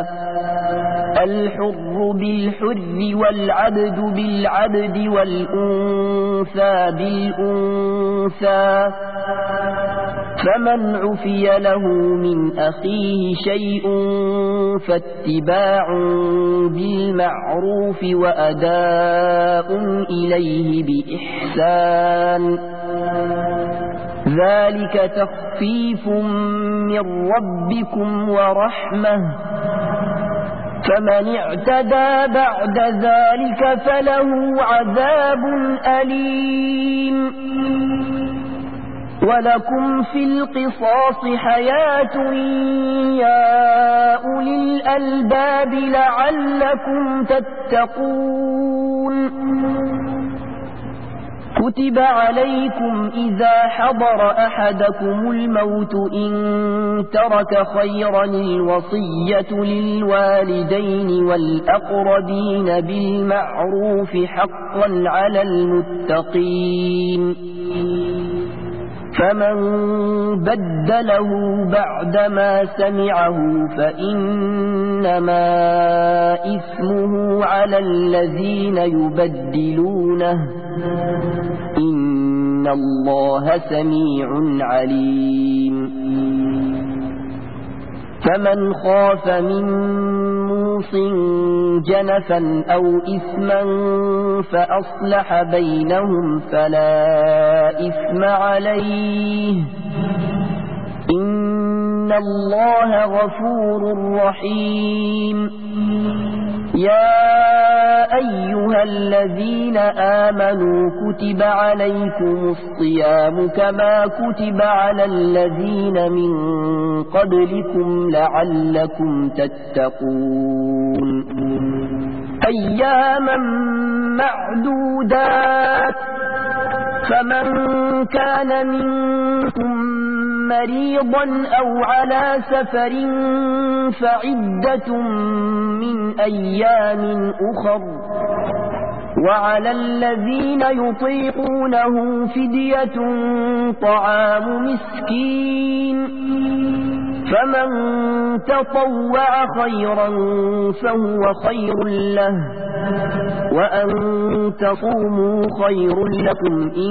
الحر بالحر والعبد بالعبد والأنثى بالأنثى فمن عفي له من أخيه شيء فاتباع بالمعروف وأداء إليه بإحسان ذلك تخفيف من ربكم ورحمة فمن اعتدى بعد ذلك فله عذاب أليم ولكم في القصاص حياة يا أولي الألباب لعلكم تتقون كتب عليكم إذا حضر أحدكم الموت إن ترك خيرا الوصية للوالدين والأقربين بالمعروف حقا على المتقين فمن بدله بعدما سمعه فإنما إثمه على الذين يبدلونه إن الله سميع عليم فمن خاف من موص جنفا أو إثما فأصلح بينهم فلا إثم عليه إن الله غفور رحيم يا أيها الذين آمنوا كتب عليكم الصيام كما كتب على الذين من قبلكم لعلكم تتقون أياما معدودات فمن كان منكم مريضا أو على سفر فعدة من أيام أخر وعلى الذين يطيقونه فدية طعام مسكين فمن تطوع خيرا فهو خير له وأن تصوموا خير لكم إن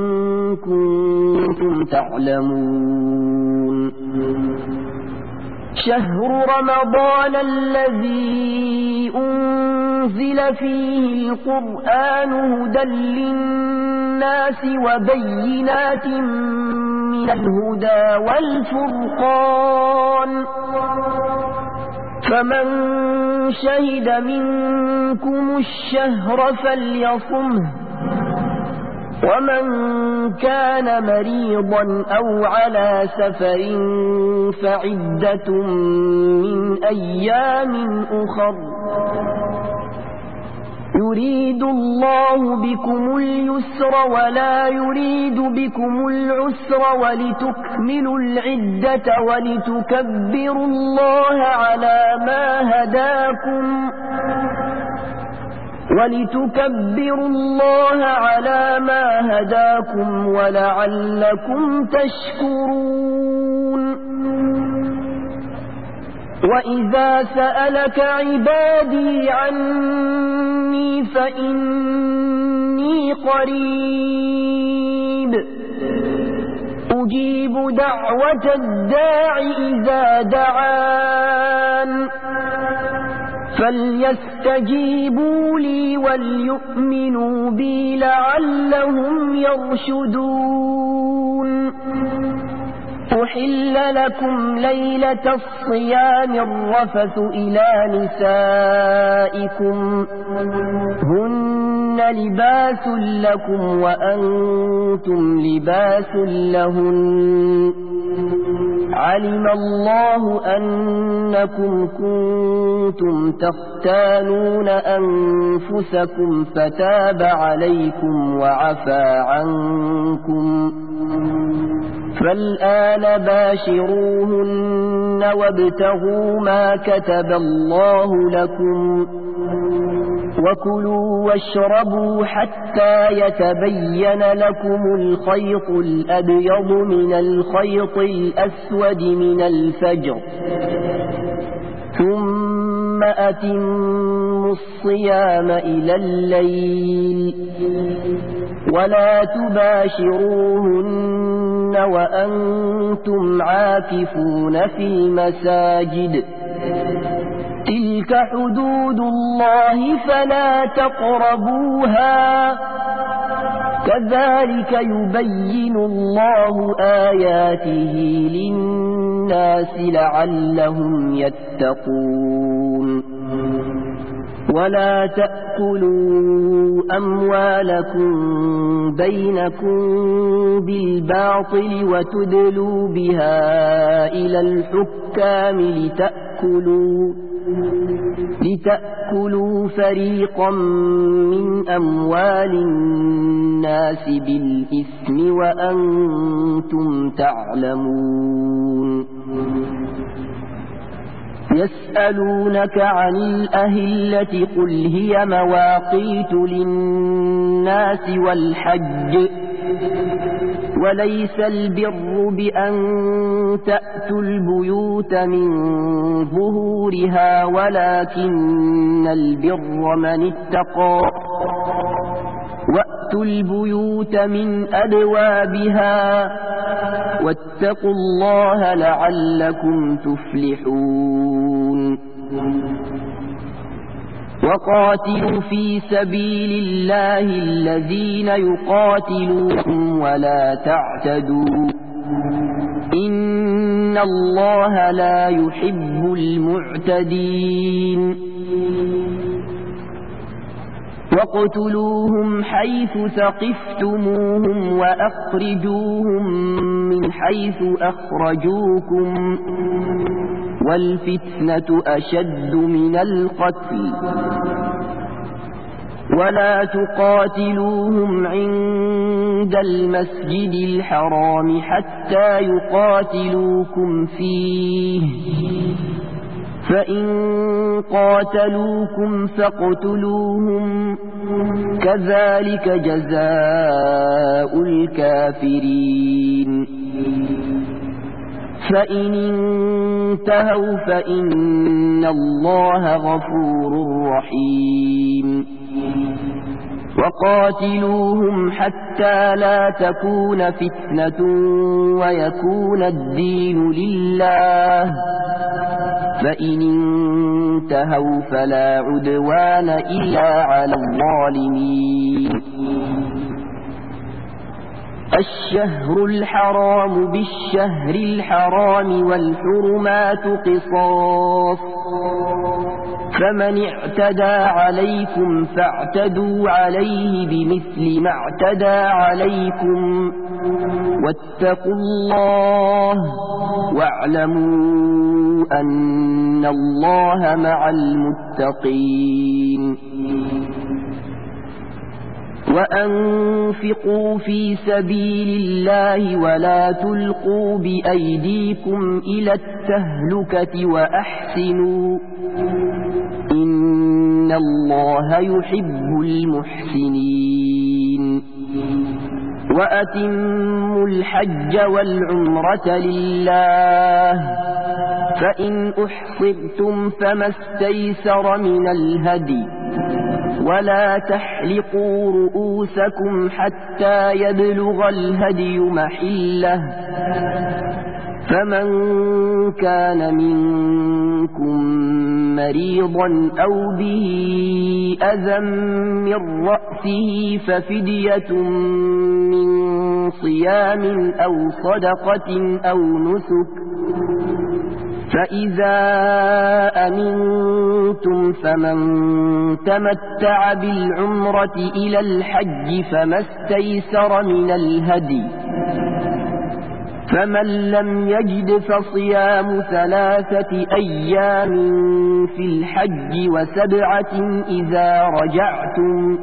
كنتم تعلمون شهر رمضان الذي أنزل فيه القرآن هدى للناس وبينات من الهدى والفرقان فمن شهد منكم الشهر فليصمه ومن كان مريضا أو على سفر فعدة من أيام أخر يريد الله بكم اليسر ولا يريد بكم العسر ولتكملوا العدة ولتكبروا الله على ما هداكم ولتكبروا الله على ما هداكم ولعلكم تشكرون وإذا سألك عبادي عني فإني قريب أجيب دعوة الداع إذا دعان فليستجيبوا لي وليؤمنوا بي لعلهم يرشدون أحل لكم ليلة الصيام الرفث إلى نسائكم هن لباس لكم وأنتم لباس لهن علم الله أنكم كنتم تختانون أنفسكم فتاب عليكم وعفى عنكم فالآن باشروهن وابتغوا ما كتب الله لكم وكلوا واشربوا حتى يتبين لكم الخيط الأبيض من الخيط الأسود من الفجر ثم أتموا الصيام إلى الليل ولا تباشروهن وأنتم عاكفون في المساجد تلك حدود الله فلا تقربوها كذلك يبين الله آياته للناس لعلهم يتقون ولا تأكلوا أموالكم بينكم بالباطل وتدلوا بها إلى الحكام لتأكلوا لتأكلوا فريقا من أموال الناس بالإثم وأنتم تعلمون يسألونك عن الأهلة قل هي مواقيت للناس والحج وليس البر بأن تأتوا البيوت من ظهورها ولكن البر من اتقى وأتوا البيوت من أبوابها واتقوا الله لعلكم تفلحون وقاتلوا في سبيل الله الذين يقاتلوكم ولا تعتدوا إن الله لا يحب المعتدين واقتلوهم حيث ثقفتموهم وأخرجوهم من حيث أخرجوكم والفتنة أشد من القتل ولا تقاتلوهم عند المسجد الحرام حتى يقاتلوكم فيه فإن قاتلوكم فاقتلوهم كذلك جزاء الكافرين فإن انتهوا فإن الله غفور رحيم وقاتلوهم حتى لا تكون فتنة ويكون الدين لله فإن انتهوا فلا عدوان إلا على الظالمين الشهر الحرام بالشهر الحرام والحرمات قصاص فمن اعتدى عليكم فاعتدوا عليه بمثل ما اعتدى عليكم واتقوا الله واعلموا أن الله مع المتقين وأنفقوا في سبيل الله ولا تلقوا بأيديكم إلى التهلكة وأحسنوا إن الله يحب المحسنين وأتموا الحج والعمرة لله فإن أحصرتم فما استيسر من الهدي ولا تحلقوا رؤوسكم حتى يبلغ الهدي محله فمن كان منكم مريضا أو به أذى من رأسه ففدية من صيام أو صدقة أو نسك فإذا أمنتم فمن تمتع بالعمرة إلى الحج فما استيسر من الهدي فمن لم يجد فصيام ثلاثة أيام في الحج وسبعة إذا رجعتم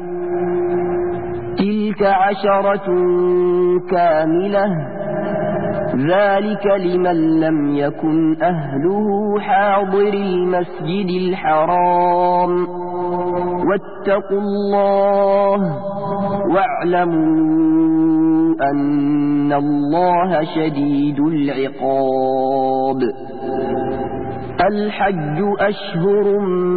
تلك عشرة كاملة ذلك لمن لم يكن أهله حاضر المسجد الحرام واتقوا الله واعلموا أن الله شديد العقاب الحج أشهر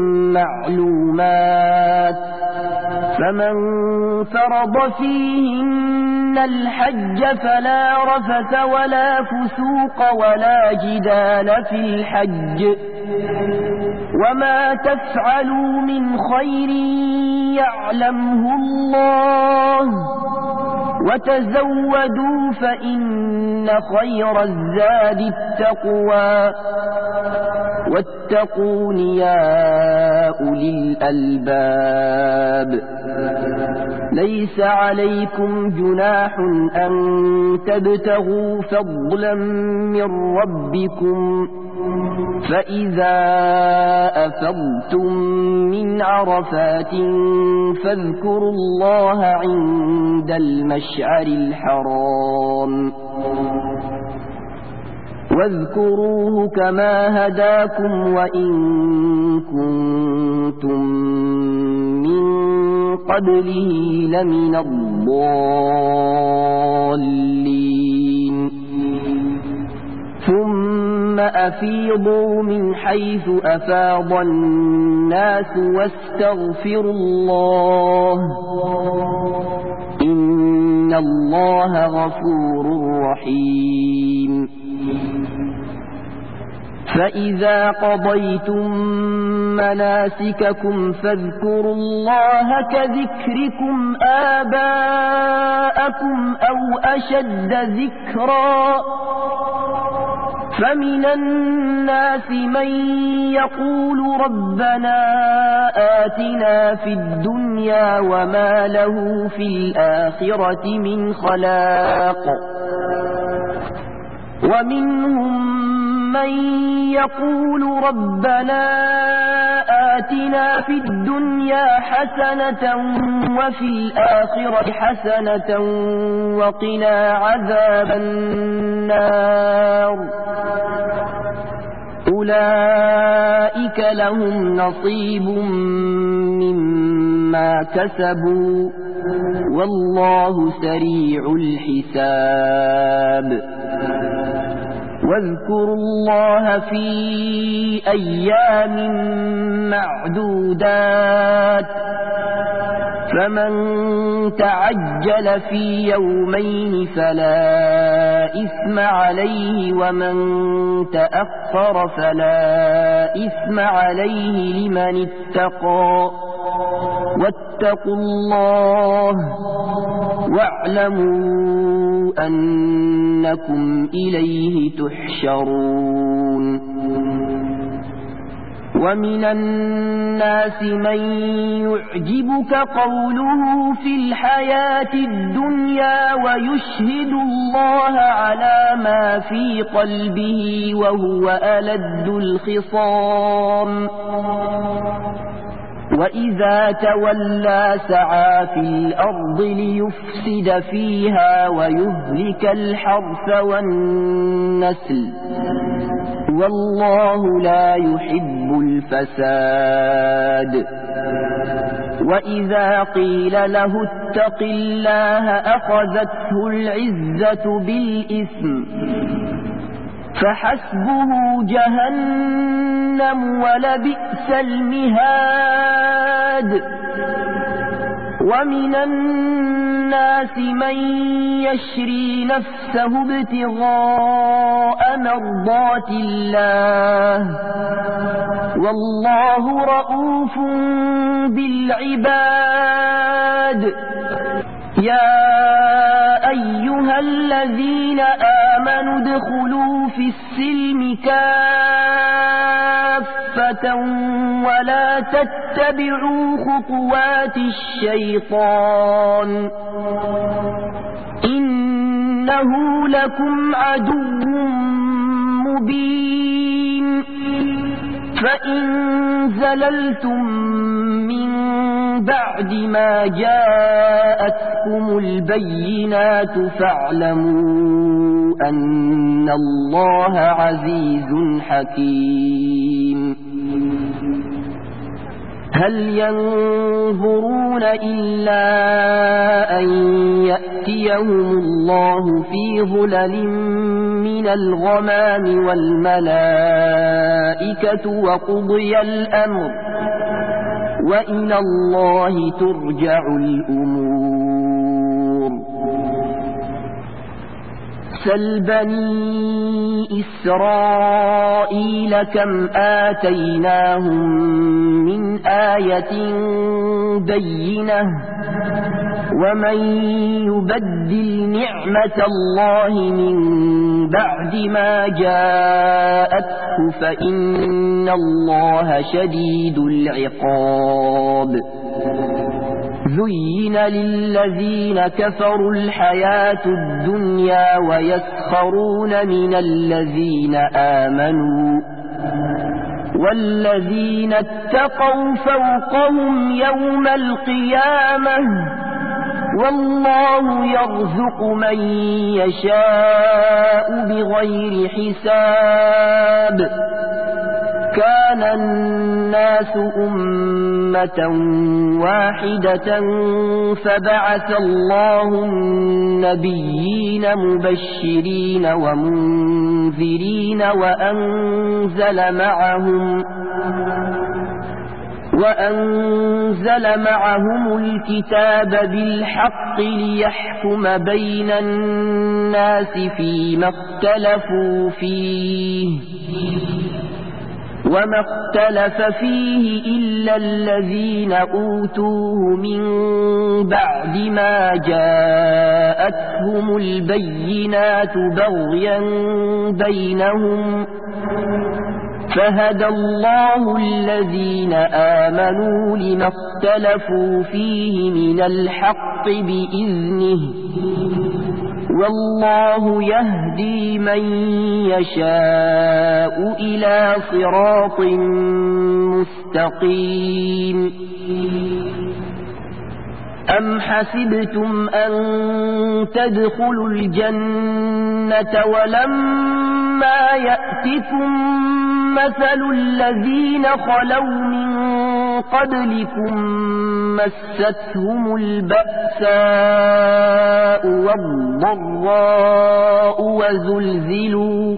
معلومات فمن فرض فيهن الحج فلا رفث ولا فسوق ولا جدال في الحج وما تفعلوا من خير يعلمه الله وتزودوا فإن خير الزاد التقوى واتقون يا أولي الألباب ليس عليكم جناح أن تبتغوا فضلا من ربكم فإذا أفضتم من عرفات فاذكروا الله عند المشعر الحرام واذكروه كما هداكم وإن كنتم من قبله لمن الضالين ثم أفيضوا من حيث أفاض الناس واستغفروا الله إن الله غفور رحيم فإذا قضيتم مناسككم فاذكروا الله كذكركم آباءكم أو أشد ذكرا فمن الناس من يقول ربنا آتنا في الدنيا وما له في الآخرة من خلاق ومنهم من يقول ربنا آتنا في الدنيا حسنة وفي الآخرة حسنة وقنا عذاب النار أولئك لهم نصيب مما كسبوا والله سريع الحساب واذكروا الله في أيام معدودات فمن تعجل في يومين فلا إثم عليه ومن تأخر فلا إثم عليه لمن اتقى واتقوا الله واعلموا أنكم إليه تحشرون ومن الناس من يعجبك قوله في الحياة الدنيا ويشهد الله على ما في قلبه وهو ألد الخصام وإذا تولى سعى في الأرض ليفسد فيها ويهلك الحرث والنسل والله لا يحب الفساد وإذا قيل له اتق الله أخذته العزة بالإثم فحسبه جهنم ولبئس المهاد ومن الناس من يشري نفسه ابتغاء مرضات الله والله رؤوف بالعباد يا أيها الذين آمنوا ادخلوا في السلم كافة ولا تتبعوا خطوات الشيطان إنه لكم عدو مبين فإن زللتم من بعد ما جاءتكم البينات فاعلموا أن الله عزيز حكيم هل ينظرون إلا أن يأتيهم الله في ظلل من الغمام والملائكة وقضي الأمر وإلى الله ترجع الأمور سل بني إسرائيل كم آتيناهم من آية بينة ومن يبدل نعمة الله من بعد ما جاءته فإن الله شديد العقاب زين للذين كفروا الحياة الدنيا ويسخرون من الذين آمنوا والذين اتقوا فوقهم يوم القيامة والله يرزق من يشاء بغير حساب. كان الناس أمة واحدة فبعث الله النبيين مبشرين ومنذرين وأنزل معهم وأنزل معهم الكتاب بالحق ليحكم بين الناس فيما اختلفوا فيه وما اختلف فيه إلا الذين أوتوه من بعد ما جاءتهم البينات بغيا بينهم فهدى الله الذين آمنوا لما اختلفوا فيه من الحق بإذنه والله يهدي من يشاء إلى صراط مستقيم. أم حسبتم أن تدخلوا الجنة ولما يأتكم مثل الذين خلوا من قبلكم مستهم البأساء والضراء وزلزلوا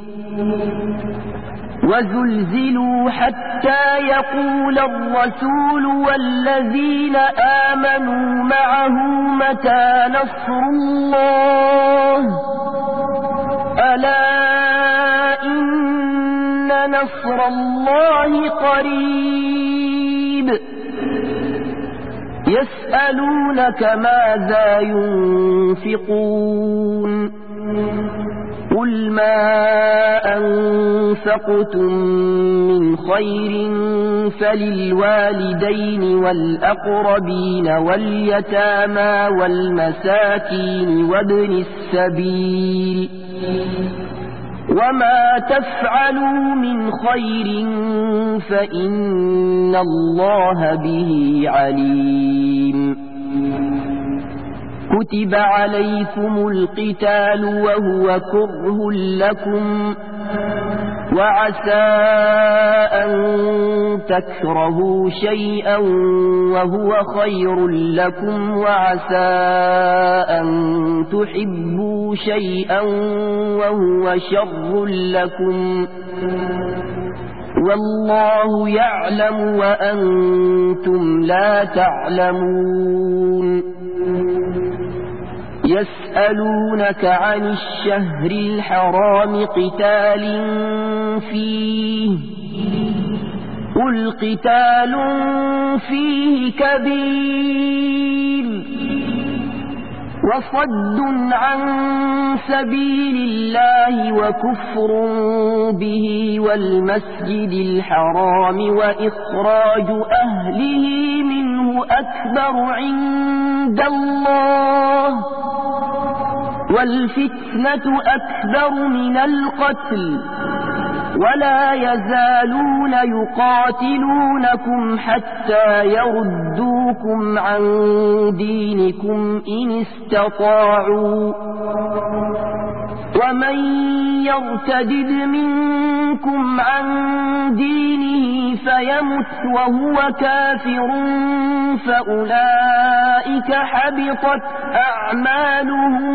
وزلزلوا حتى يقول الرسول والذين آمنوا معه متى نصر الله ألا إن نصر الله قريب. يسألونك ماذا ينفقون قل ما أنفقتم من خير فللوالدين والأقربين واليتامى والمساكين وابن السبيل وما تفعلوا من خير فإن الله به عليم. كتب عليكم القتال وهو كره لكم وعسى أن تكرهوا شيئا وهو خير لكم وعسى أن تحبوا شيئا وهو شر لكم والله يعلم وأنتم لا تعلمون. يسألونك عن الشهر الحرام قتال فيه قل قتال فيه كبير وصد عن سبيل الله وكفر به والمسجد الحرام وإخراج أهله منه أكبر عند الله والفتنة أكبر من القتل ولا يزالون يقاتلونكم حتى يردوكم عن دينكم إن استطاعوا ومن يرتدد منكم عن دينه فيمت وهو كافر فأولئك حبطت أعمالهم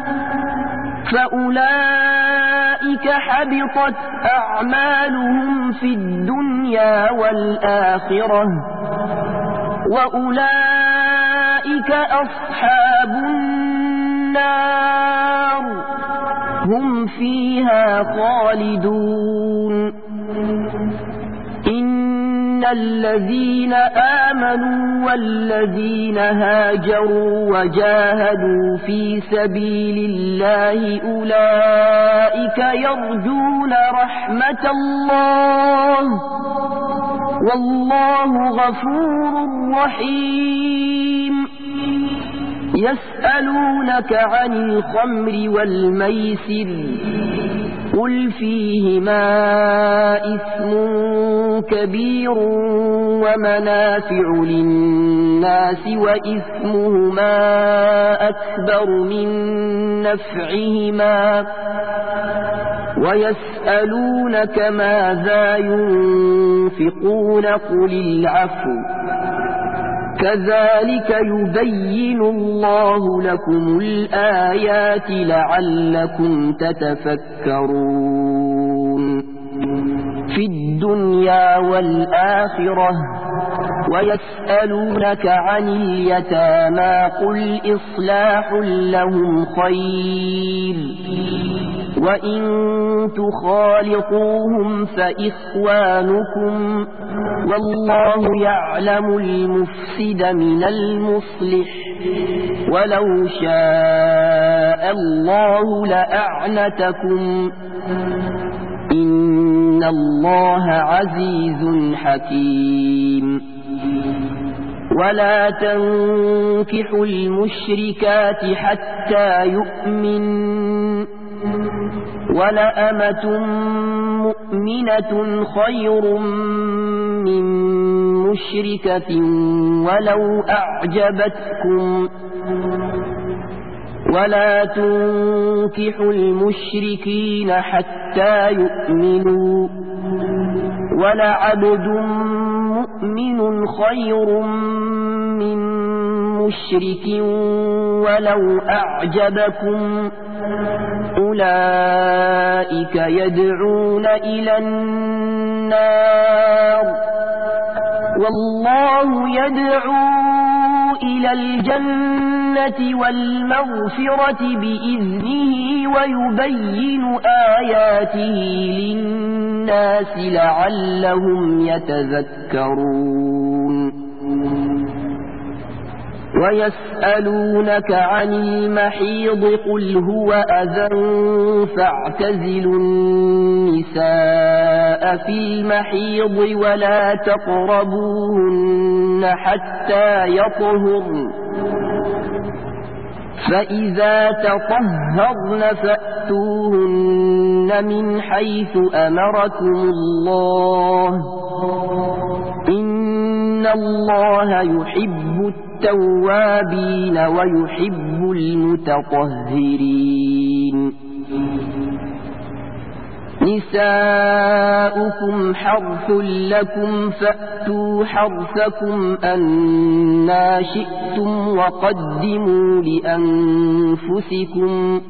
فأولئك حبطت أعمالهم في الدنيا والآخرة وأولئك أصحاب النار هم فيها خالدون. إن الذين آمنوا والذين هاجروا وجاهدوا في سبيل الله أولئك يرجون رحمة الله والله غفور رحيم. يسألونك عن الخمر والميسر قل فيهما إثم كبير ومنافع للناس وإثمهما أكبر من نفعهما ويسألونك ماذا ينفقون قل العفو كذلك يبين الله لكم الآيات لعلكم تتفكرون في الدنيا والآخرة ويسألونك عن اليتامى قل إصلاح لهم خير وإن تخالطوهم فإخوانكم والله يعلم المفسد من المصلح ولو شاء الله لأعنتكم إن الله عزيز حكيم ولا تنكحوا المشركات حتى يؤمن ولأمة مؤمنة خير من مشركة ولو أعجبتكم ولا تنكحوا المشركين حتى يؤمنوا ولعبد مؤمن خير من مشرك ولو أعجبكم أولئك يدعون إلى النار والله يدعو إلى الجنة والمغفرة بإذنه ويبين آياته للناس لعلهم يتذكرون ويسألونك عن المحيض قل هو أذى فاعتزلوا النساء في المحيض ولا تقربوهن حتى يطهرن فإذا تطهرن فأتوهن من حيث أمركم الله إن الله يحب التوابين ويحب المتطهرين نساؤكم حرث لكم فأتوا حرثكم أنى شئتم وقدموا لأنفسكم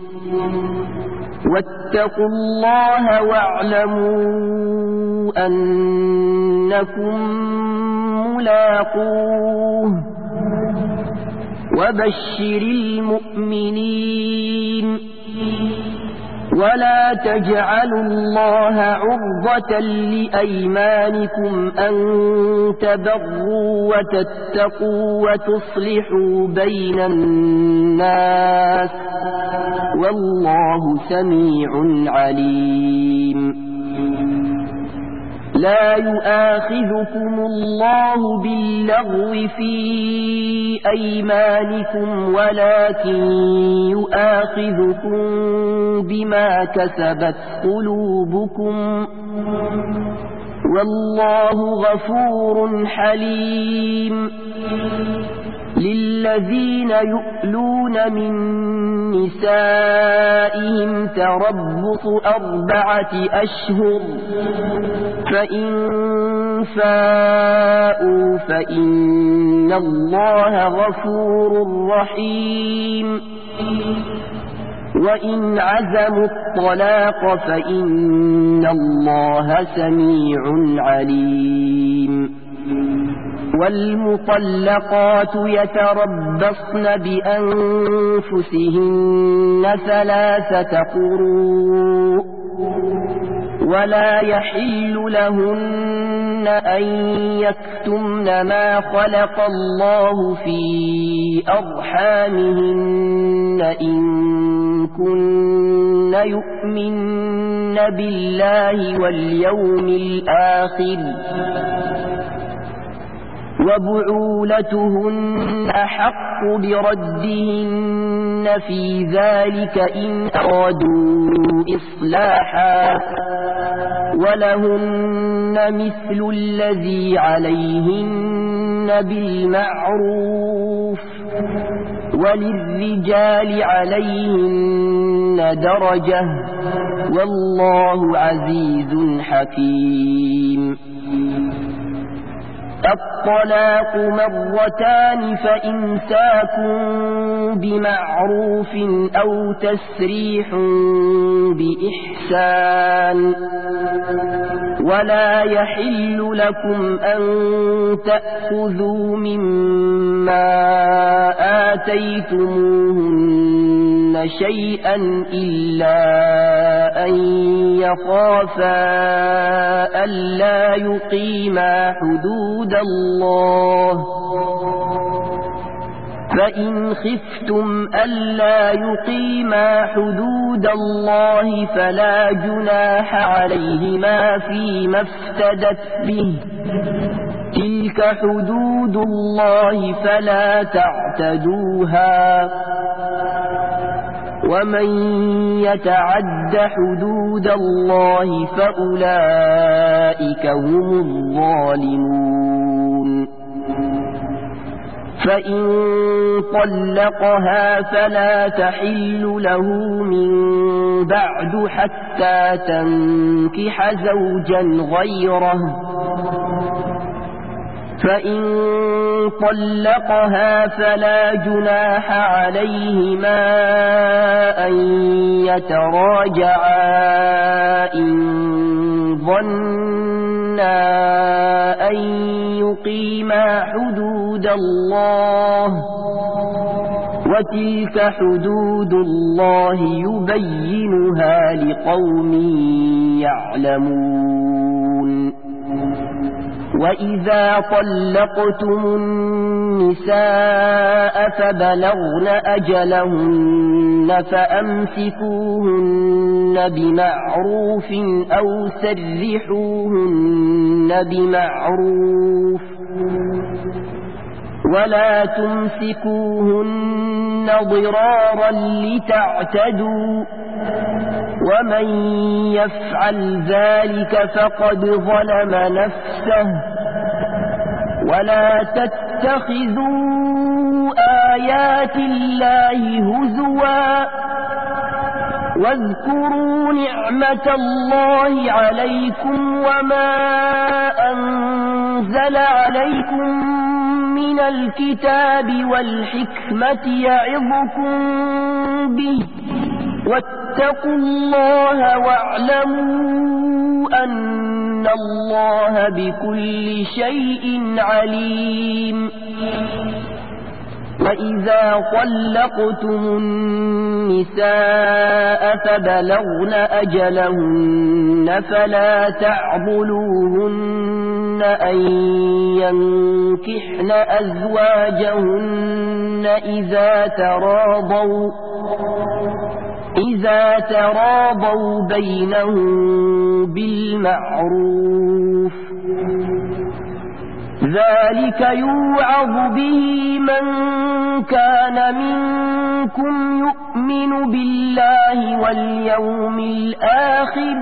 واتقوا الله واعلموا أنكم ملاقوه وبشر المؤمنين ولا تجعلوا الله عرضة لأيمانكم أن تبروا وتتقوا وتصلحوا بين الناس والله سميع عليم لا يؤاخذكم الله باللغو في أيمانكم ولكن يؤاخذكم بما كسبت قلوبكم والله غفور حليم للذين يؤلون من نسائهم تربص أربعة أشهر فإن فاءوا فإن الله غفور رحيم وإن عزموا الطلاق فإن الله سميع عليم والمطلقات يتربصن بأنفسهن ثلاثة قروء ولا يحل لهن أن يكتمن ما خلق الله في أرحامهن إن كن يؤمن بالله واليوم الآخر وبعولتهن أحق بردهن في ذلك إن أرادوا إصلاحا ولهن مثل الذي عليهن بالمعروف وللرجال عليهن درجة والله عزيز حكيم. الطلاق مرتان فإمساك بمعروف أو تسريح بإحسان ولا يحل لكم أن تأخذوا مما آتيتموهن شيئا إلا أن يخافا ألا يقيما حدود الله فإن خفتم ألا يقيما حدود الله فلا جناح عليهما فيما افتدت به تلك حدود الله فلا تعتدوها ومن يتعد حدود الله فأولئك هم الظالمون. فإن طلقها فلا تحل له من بعد حتى تنكح زوجا غيره فإن طلقها فلا جناح عليهما أن يتراجعا إن ظنا أن يقيما حدود الله وتلك حدود الله يبينها لقوم يعلمون. وإذا طلقتم النساء فبلغن أجلهن فأمسكوهن بمعروف أو سرحوهن بمعروف ولا تمسكوهن ضرارا لتعتدوا ومن يفعل ذلك فقد ظلم نفسه ولا تتخذوا آيات الله هزوا واذكروا نعمة الله عليكم وما أنزل عليكم من الكتاب والحكمة يعظكم به واتقوا الله واعلموا أن الله بكل شيء عليم. وإذا طلقتم النساء فبلغن أجلهن فلا تعضلوهن أن ينكحن أزواجهن إذا تراضوا إذا تراضوا بينهم بالمعروف ذلك يوعظ به من كان منكم يؤمن بالله واليوم الآخر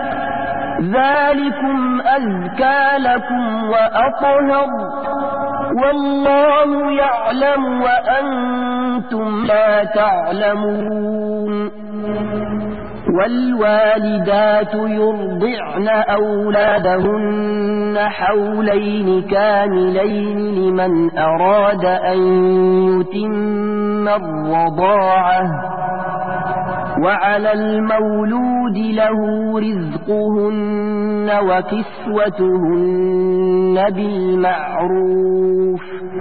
ذلكم أزكى لكم وأطهر والله يعلم وأنتم لا تعلمون. والوالدات يرضعن أولادهن حولين كاملين لمن أراد أن يتم الرضاعة وعلى المولود له رزقهن وكسوتهن بالمعروف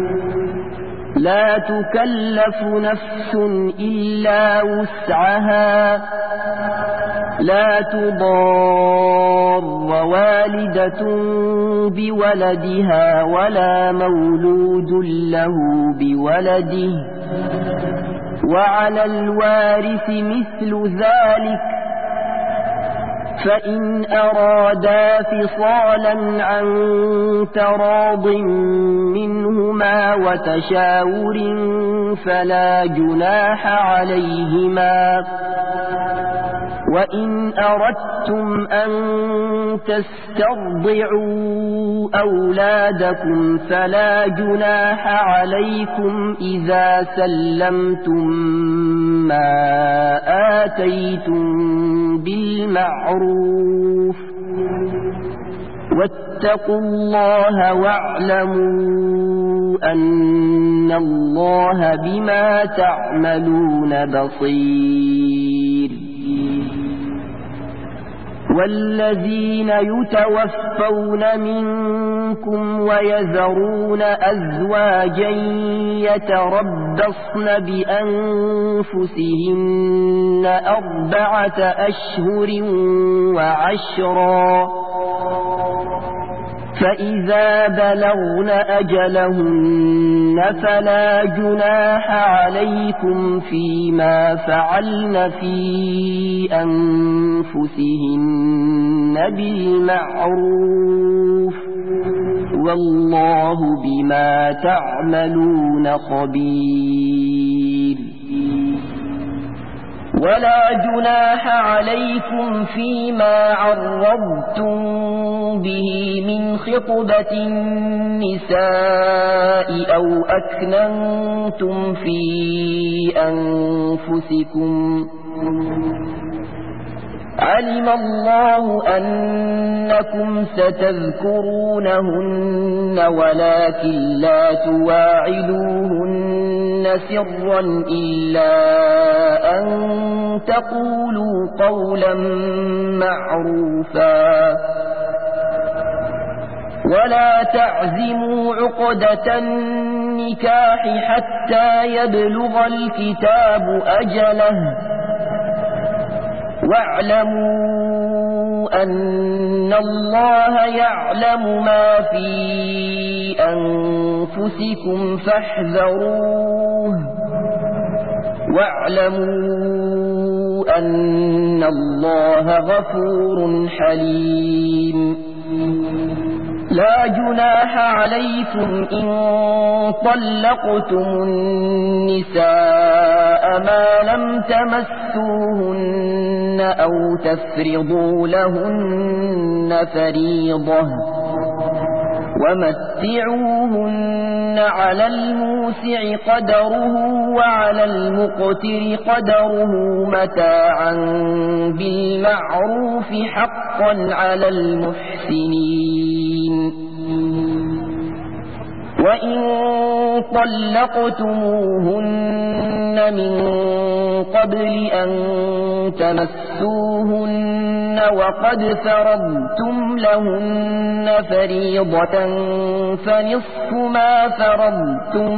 لا تكلف نفس إلا وسعها لا تضار والدة بولدها ولا مولود له بولده وعلى الوارث مثل ذلك فإن أرادا فصالا عن تراض منهما وتشاور فلا جناح عليهما. وإن أردتم أن تسترضعوا أولادكم فلا جناح عليكم إذا سلمتم ما آتيتم بالمعروف واتقوا الله واعلموا أن الله بما تعملون بصير. والذين يتوفون منكم ويذرون أزواجا يتربصن بأنفسهن أربعة أشهر وعشرا فإذا بلغن أجلهن فلا جناح عليكم فيما فعلن في أنفسهن بالمعروف والله بما تعملون خبير. ولا جناح عليكم فيما عرضتم به من خطبة النساء أو أكننتم في أنفسكم علم الله أنكم ستذكرونهن ولكن لا تواعدوهن سرا إلا أن تقولوا قولا معروفا ولا تعزموا عقدة النكاح حتى يبلغ الكتاب أجله واعلموا أن الله يعلم ما في أنفسكم فاحذروه واعلموا أن الله غفور حليم. لا جناح عليكم إن طلقتم النساء ما لم تمسوهن أو تفرضوا لهن فريضة ومتعوهن على الموسع قدره وعلى المقتر قدره متاعا بالمعروف حقا على المحسنين. وإن طلقتموهن من قبل أن تمسوهن وقد فرضتم لهن فريضة فنصف ما فرضتم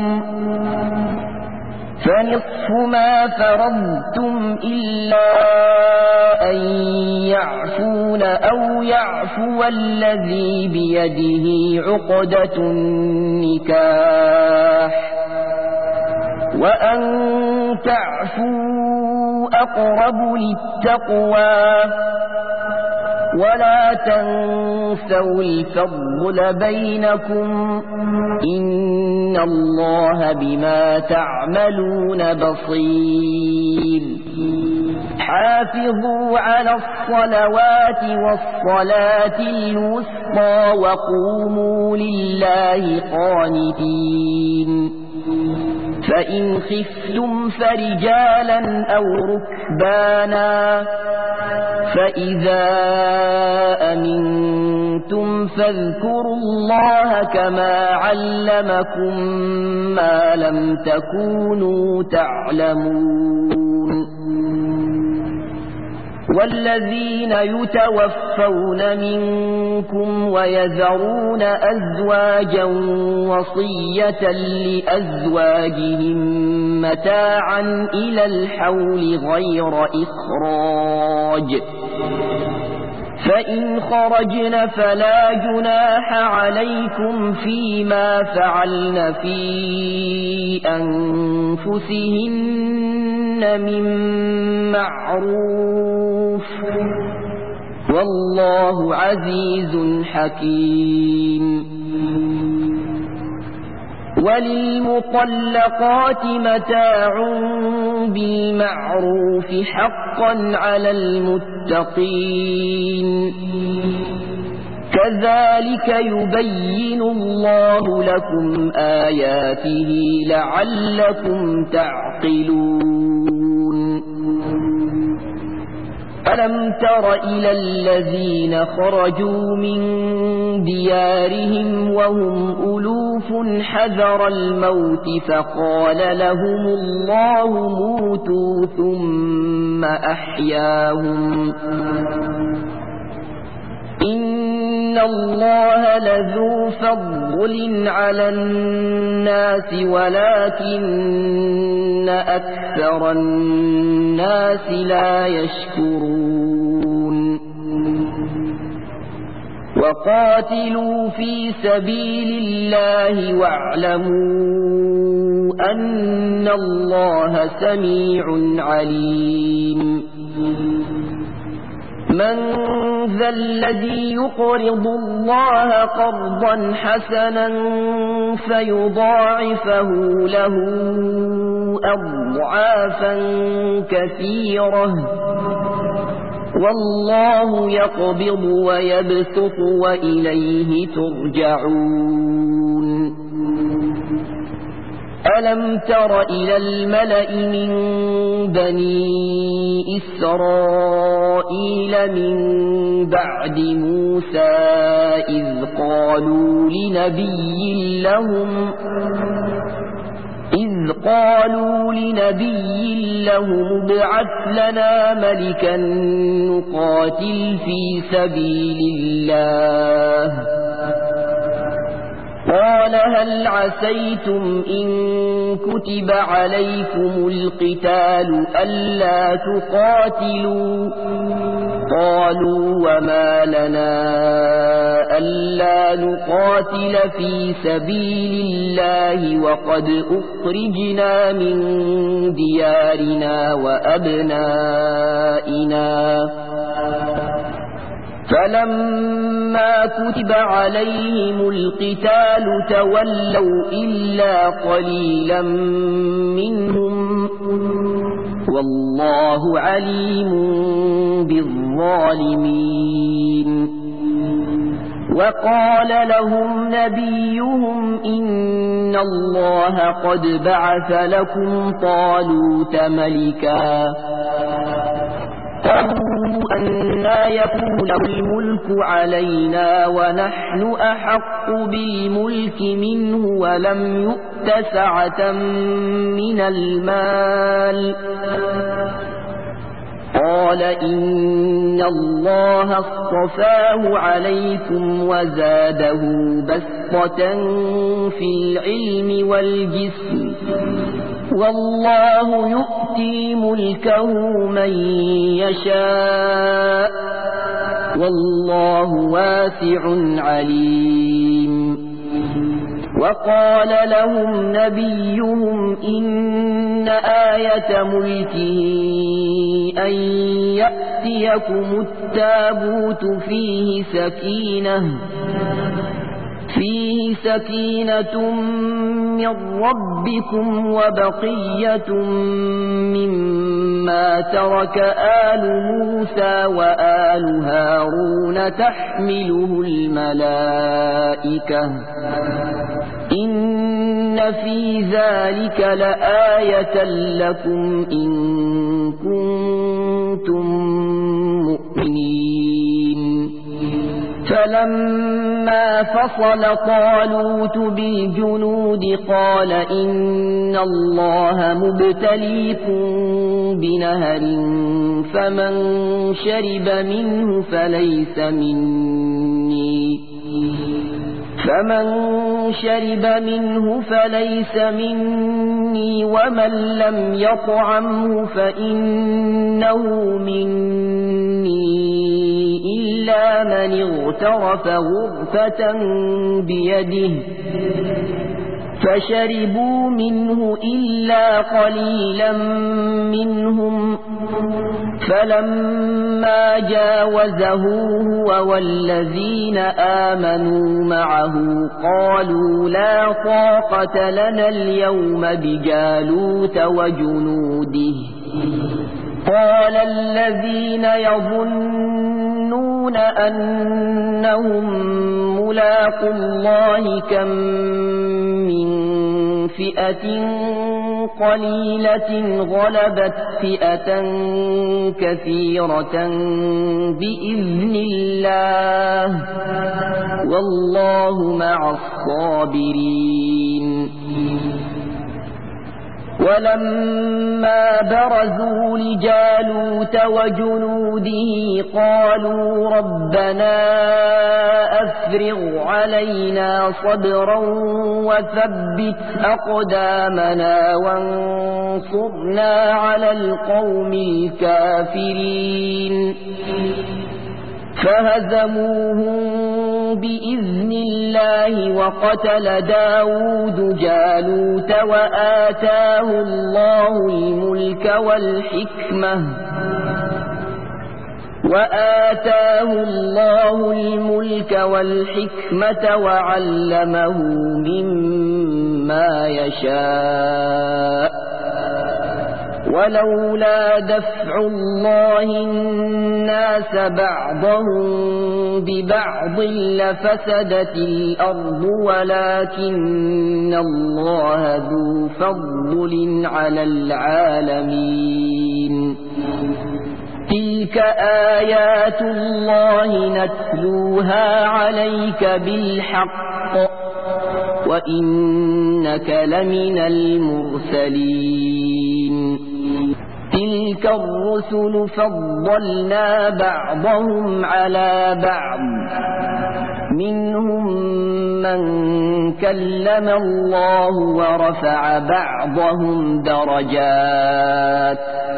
فنصف ما فرضتم إلا أن يعفون أو يعفو الذي بيده عقدة النكاح وأن تعفوا أقرب للتقوى ولا تنسوا الفضل بينكم إن الله بما تعملون بصير. حافظوا على الصلوات والصلاة الوسطى وقوموا لله قانتين. فإن خفتم فرجالا أو ركبانا فإذا أمنتم فاذكروا الله كما علمكم ما لم تكونوا تعلمون. والذين يتوفون منكم ويذرون أزواجا وصية لأزواجهم متاعا إلى الحول غير إخراج فإن خرجن فلا جناح عليكم فيما فعلن في أنفسهن من معروف والله عزيز حكيم. وللمطلقات متاع بالمعروف حقا على المتقين كذلك يبين الله لكم آياته لعلكم تعقلون. ألم تر إلى الذين خرجوا من ديارهم وهم ألوف حذر الموت فقال لهم الله موتوا ثم أحياهم إن الله لذو فضل على الناس ولكن أكثر الناس لا يشكرون. وقاتلوا في سبيل الله واعلموا أن الله سميع عليم. من ذا الذي يقرض الله قرضا حسنا فيضاعفه له أضعافا كثيرة والله يقبض ويبسط وإليه ترجعون. ألم تر إلى الملأ من بني إسرائيل من بعد موسى إذ قالوا لنبي لهم إذ قالوا لنبي لهم ابعث لنا ملكا نقاتل في سبيل الله قال هل عسيتم إن كتب عليكم القتال ألا تقاتلوا قالوا وما لنا ألا نقاتل في سبيل الله وقد أخرجنا من ديارنا وأبنائنا فلما كتب عليهم القتال تولوا إلا قليلا منهم والله عليم بالظالمين. وقال لهم نبيهم إن الله قد بعث لكم طالوت ملكا قالوا أنى يكون له الملك علينا ونحن أحق بالملك منه ولم يؤت سعة من المال قال إن الله اصطفاه عليكم وزاده بسطة في العلم والجسم والله يؤتي ملكه من يشاء والله واسع عليم. وقال لهم نبيهم إن آية ملكه أن يأتيكم التابوت فيه سكينة فيه سكينة من ربكم وبقية مما ترك آل موسى وآل هارون تحمله الملائكة إن في ذلك لآية لكم إن كنتم مؤمنين. فلما فصل طالوت بالجنود قال إن الله مبتليكم بنهر فمن شرب منه فليس مني فمن شرب منه فليس مني ومن لم يطعمه فإنه مني إلا من اغترف غرفة بيده فشربوا منه إلا قليلا منهم فلما جاوزه هو والذين آمنوا معه قالوا لا طاقة لنا اليوم بجالوت وجنوده قال الذين يظنون أنهم ملاقو الله كم من فئة قليلة غلبت فئة كثيرة بإذن الله والله مع الصابرين ولما برزوا لجالوت وجنوده قالوا ربنا أفرغ علينا صبرا وثبت أقدامنا وانصرنا على القوم الكافرين فهزموهم بإذن الله وقتل داود جالوت وآتاه الله الملك والحكمة وآتاه الله الملك والحكمة وعلمه مما يشاء ولولا دفع الله الناس بعضهم ببعض لفسدت الأرض ولكن الله ذو فضل على العالمين تلك آيات الله نتلوها عليك بالحق وإنك لمن المرسلين تلك الرسل فضلنا بعضهم على بعض منهم من كلم الله ورفع بعضهم درجات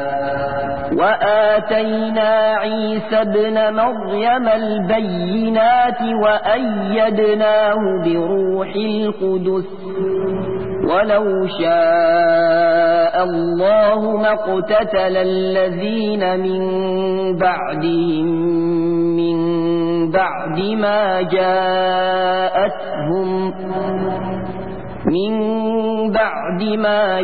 وآتينا عيسى ابن مريم البينات وأيدناه بروح القدس ولو شاء الله ما اقتتل الذين من بعدهم من بعد ما جاءتهم من بعد ما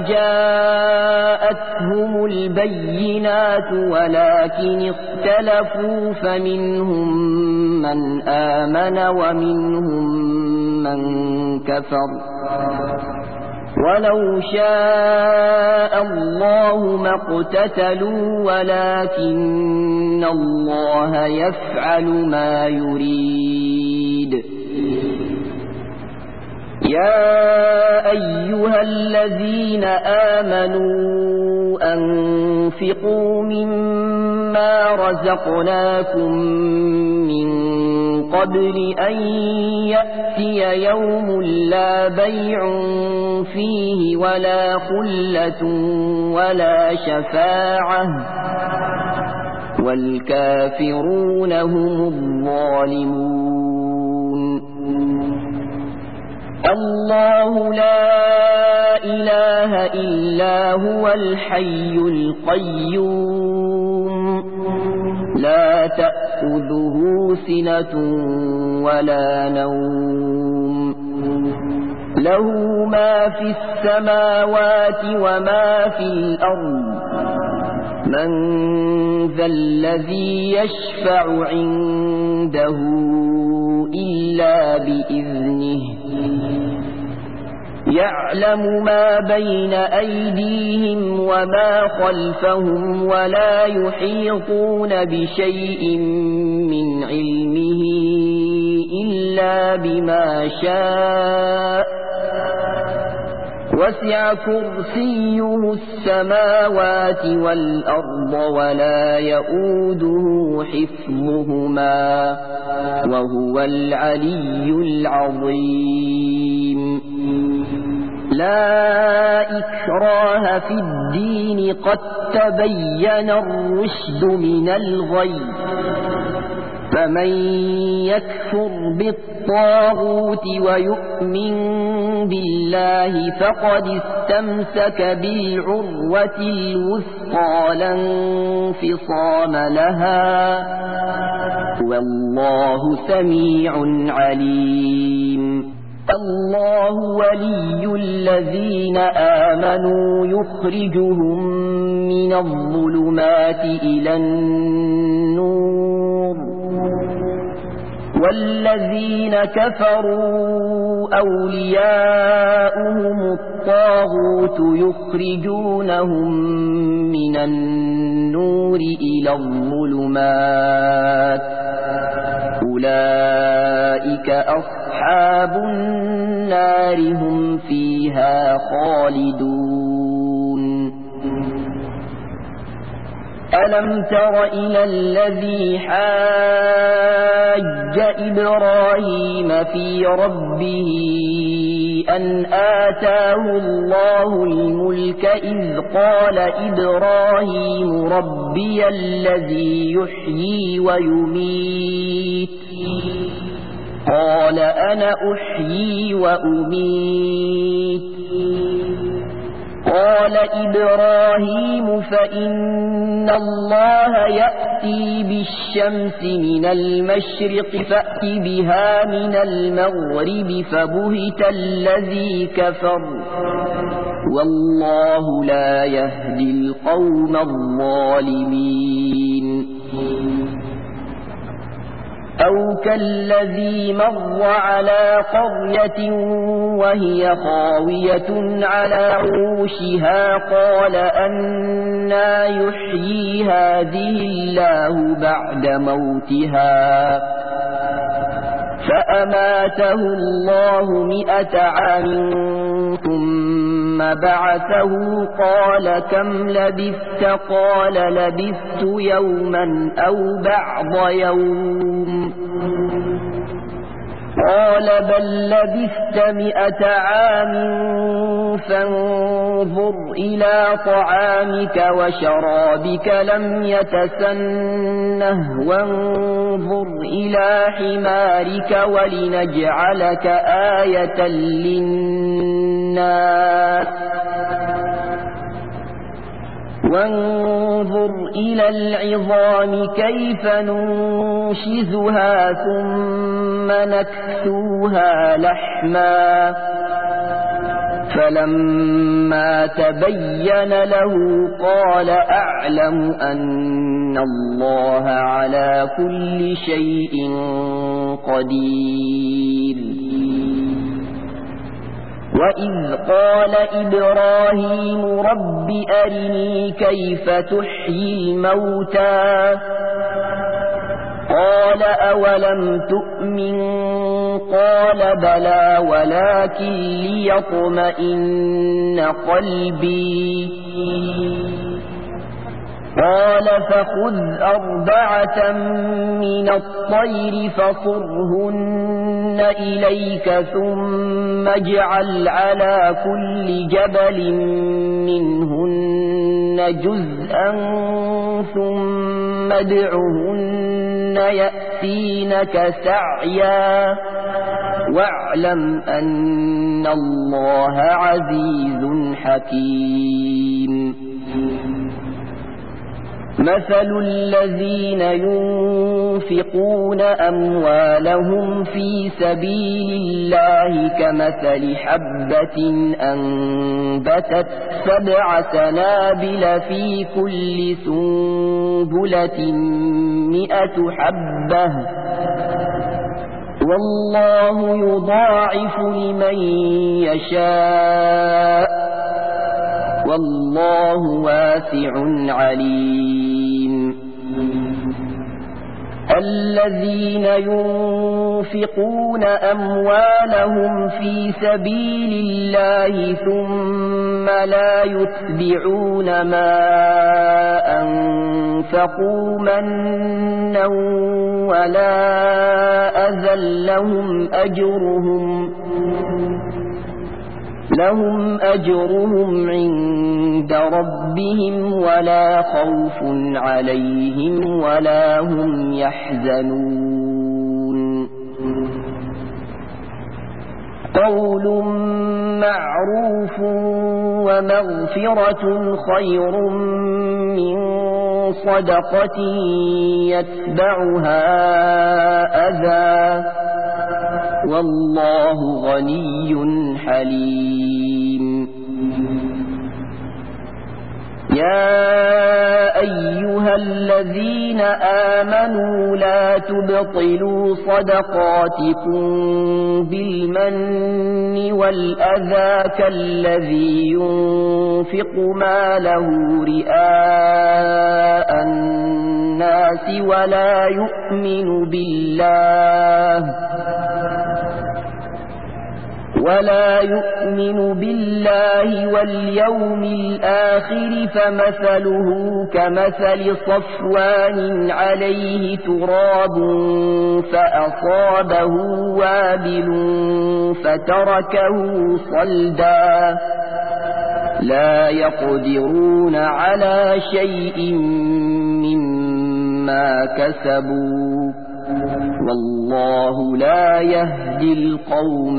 جاءتهم البينات ولكن اختلفوا فمنهم من آمن ومنهم من كفر ولو شاء الله ما اقتتلوا ولكن الله يفعل ما يريد يا أيها الذين آمنوا أنفقوا مما رزقناكم من قبل أن يأتي يوم لا بيع فيه ولا خلة ولا شفاعة والكافرون هم الظالمون الله لا إله إلا هو الحي القيوم لا تأخذه سنة ولا نوم له ما في السماوات وما في الأرض من ذا الذي يشفع عنده إلا بإذنه يعلم ما بين أيديهم وما خلفهم ولا يحيطون بشيء من علمه إلا بما شاء وسع كرسيه السماوات والأرض ولا يؤوده حفظهما وهو العلي العظيم لا إكراه في الدين قد تبين الرشد من الغي فمن يكفر بالطاغوت ويؤمن بالله فقد استمسك بالعروة الوثقى لا انفصام لها والله سميع عليم الله ولي الذين آمنوا يخرجهم من الظلمات إلى النور والذين كفروا أولياؤهم الطاغوت يخرجونهم من النور إلى الظلمات أولئك أصحاب النار هم فيها خالدون ألم تر إلى الذي حاج إبراهيم في ربه أن آتاه الله الملك إذ قال إبراهيم ربي الذي يحيي ويميت قال أنا أحيي وأميت قال إبراهيم فإن الله يأتي بالشمس من المشرق فأت بها من المغرب فبهت الذي كفر والله لا يهدي القوم الظالمين أو كالذي مر على قرية وهي خاوية على عروشها قال أنى يحيي هذه الله بعد موتها فأماته الله مئة عام ثم بعثه قال كم لبثت قال لبثت يوما أو بعض يوم قال بل لبثت مئة عام فانظر إلى طعامك وشرابك لم يتسنه وانظر إلى حمارك ولنجعلك آية للناس وانظر إلى العظام كيف ننشزها ثم نكسوها لحما فلما تبين له قال أعلم أن الله على كل شيء قدير وإذ قال إبراهيم رب أرني كيف تحيي الموتى قال أولم تؤمن قال بلى ولكن ليطمئن قلبي قال فخذ أربعة من الطير فصرهن إليك ثم اجعل على كل جبل منهن جزءا ثم ادعهن يأتينك سعيا واعلم أن الله عزيز حكيم مثل الذين ينفقون أموالهم في سبيل الله كمثل حبة أنبتت سبع سنابل في كل سنبلة مئة حبة والله يضاعف لمن يشاء والله واسع عليم الذين ينفقون أموالهم في سبيل الله ثم لا يتبعون ما أنفقوا منا ولا أذى لهم أجرهم لهم أجرهم عند ربهم ولا خوف عليهم ولا هم يحزنون قول معروف ومغفرة خير من صدقة يتبعها أذى والله غني حليم يا أيها الذين آمنوا لا تبطلوا صدقاتكم بالمن والأذى كالذي ينفق ماله رئاء الناس ولا يؤمن بالله ولا يؤمن بالله واليوم الآخر فمثله كمثل صفوان عليه تراب فأصابه وابل فتركه صلدا لا يقدرون على شيء مما كسبوا والله لا يهدي القوم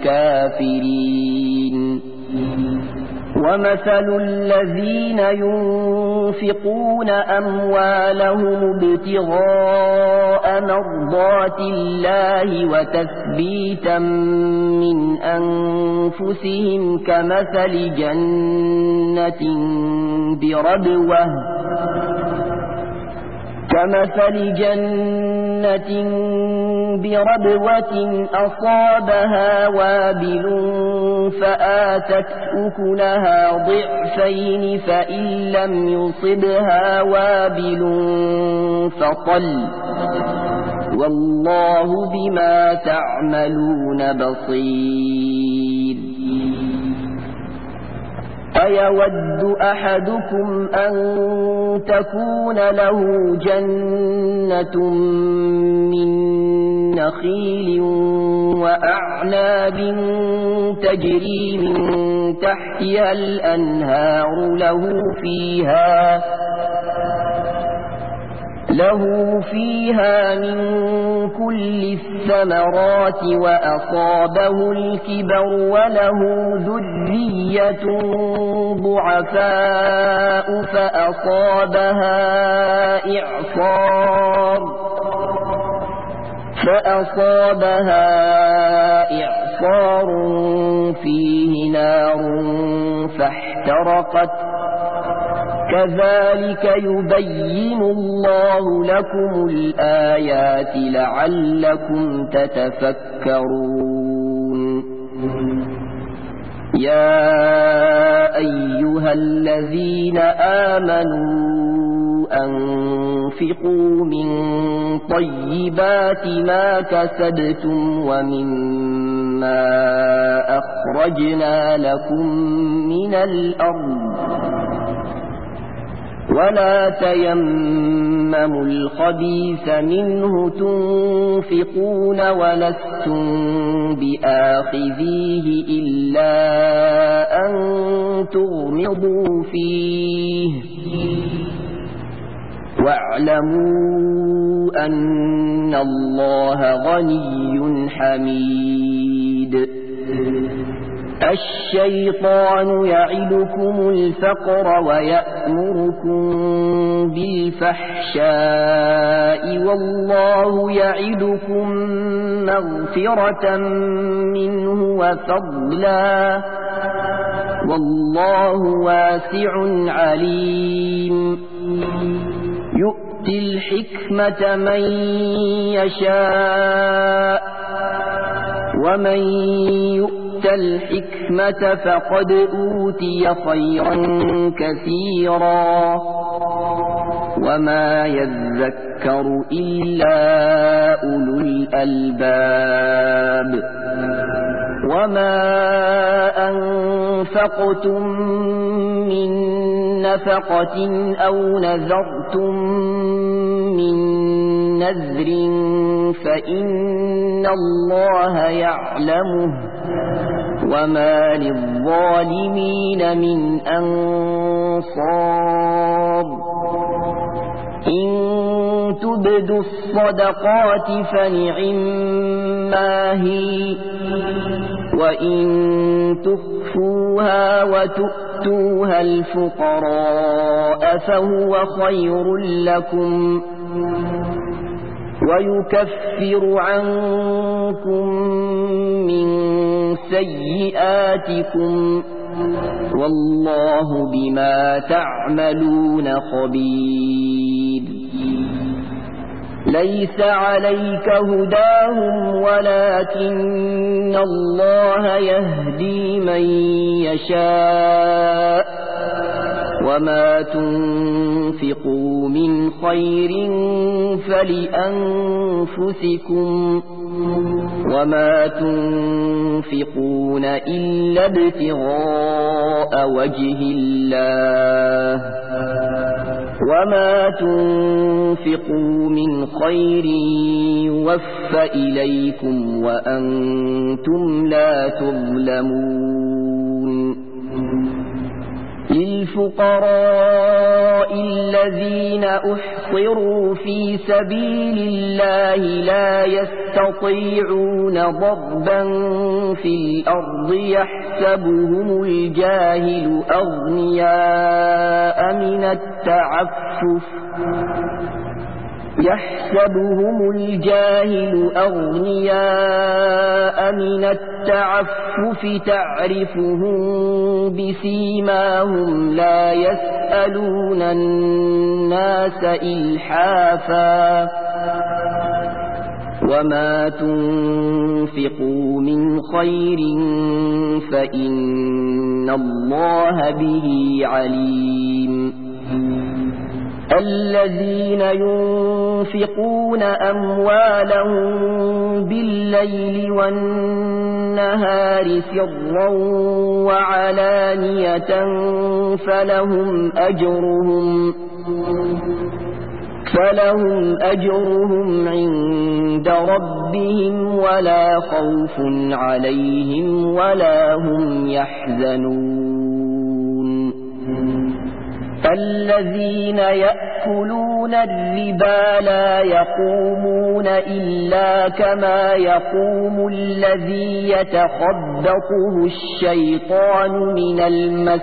الكافرين ومثل الذين ينفقون أموالهم ابتغاء مرضات الله وتثبيتا من أنفسهم كمثل جنة بربوة كمثل جنة بربوة أصابها وابل فآتت أكلها ضعفين فإن لم يصبها وابل فطل والله بما تعملون بصير أيود أحدكم أن تكون له جنة من نخيل وأعناب تجري من تحتها الأنهار له فيها له فيها من كل الثمرات وأصابه الكبر وله ذرية ضعفاء فأصابها إعصار فأصابها إعصار فيه نار فاحترقت كذلك يبين الله لكم الآيات لعلكم تتفكرون يا أيها الذين آمنوا أنفقوا من طيبات ما كسبتم ومما أخرجنا لكم من الأرض ولا تيمموا الخبيث منه تنفقون ولستم بآخذيه إلا أن تغمضوا فيه واعلموا أن الله غني حميد الشيطان يعدكم الفقر ويأمركم بالفحشاء والله يعدكم مغفرة منه وفضلا والله واسع عليم يؤتي الحكمة من يشاء ومن يؤتي الحكمة فقد أوتي خيرا كثيرا وما يذكر إلا أولو الألباب وما أنفقتم من نفقة أو نذرتم من نذر فإن الله يعلمه وما للظالمين من أنصار إن تبدوا الصدقات فنعما هي وإن تخفوها وتؤتوها الفقراء فهو خير لكم ويكفر عنكم من سيئاتكم والله بما تعملون خبير ليس عليك هداهم ولكن الله يهدي من يشاء وما تنفقوا من خير فلأنفسكم وما تنفقون إلا ابتغاء وجه الله وما تنفقوا من خير يوفى إليكم وأنتم لا تظلمون للفقراء الذين أحصروا في سبيل الله لا يستطيعون ضربا في الأرض يحسبهم الجاهل أغنياء من التعفف يحسبهم الجاهل أغنياء من التعفف تعرفهم بسيماهم لا يسألون الناس إلحافا وما تنفقوا من خير فإن الله به عليم الذين ينفقون أموالهم بالليل والنهار سرا وعلانية فلهم أجرهم فلهم أجرهم عند ربهم ولا خوف عليهم ولا هم يحزنون الذين يأكلون الربا لا يقومون إلا كما يقوم الذي يتخبطه الشيطان من المس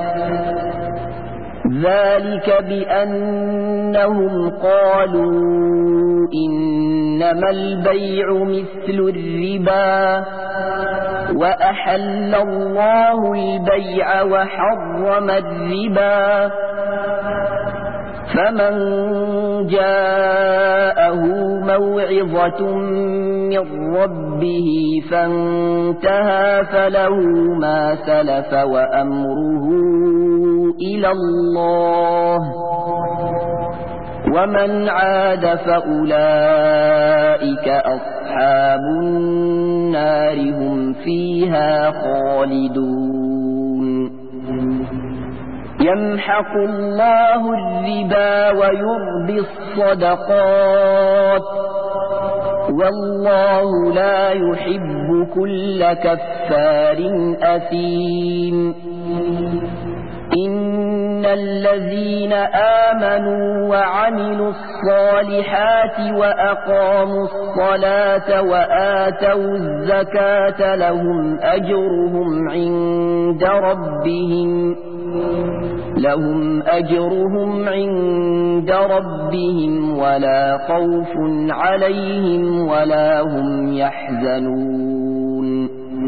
ذلك بأنهم قالوا إنما البيع مثل الربا وأحل الله البيع وحرم الربا فمن جاءه موعظة من ربه فانتهى فله ما سلف وأمره إلى الله ومن عاد فأولئك أصحاب النار هم فيها خالدون يمحق الله الربا ويربي الصدقات والله لا يحب كل كفار أثيم إن الذين آمنوا وعملوا الصالحات وأقاموا الصلاة وآتوا الزكاة لهم أجرهم عند ربهم لهم أجرهم عند ربهم ولا خوف عليهم ولا هم يحزنون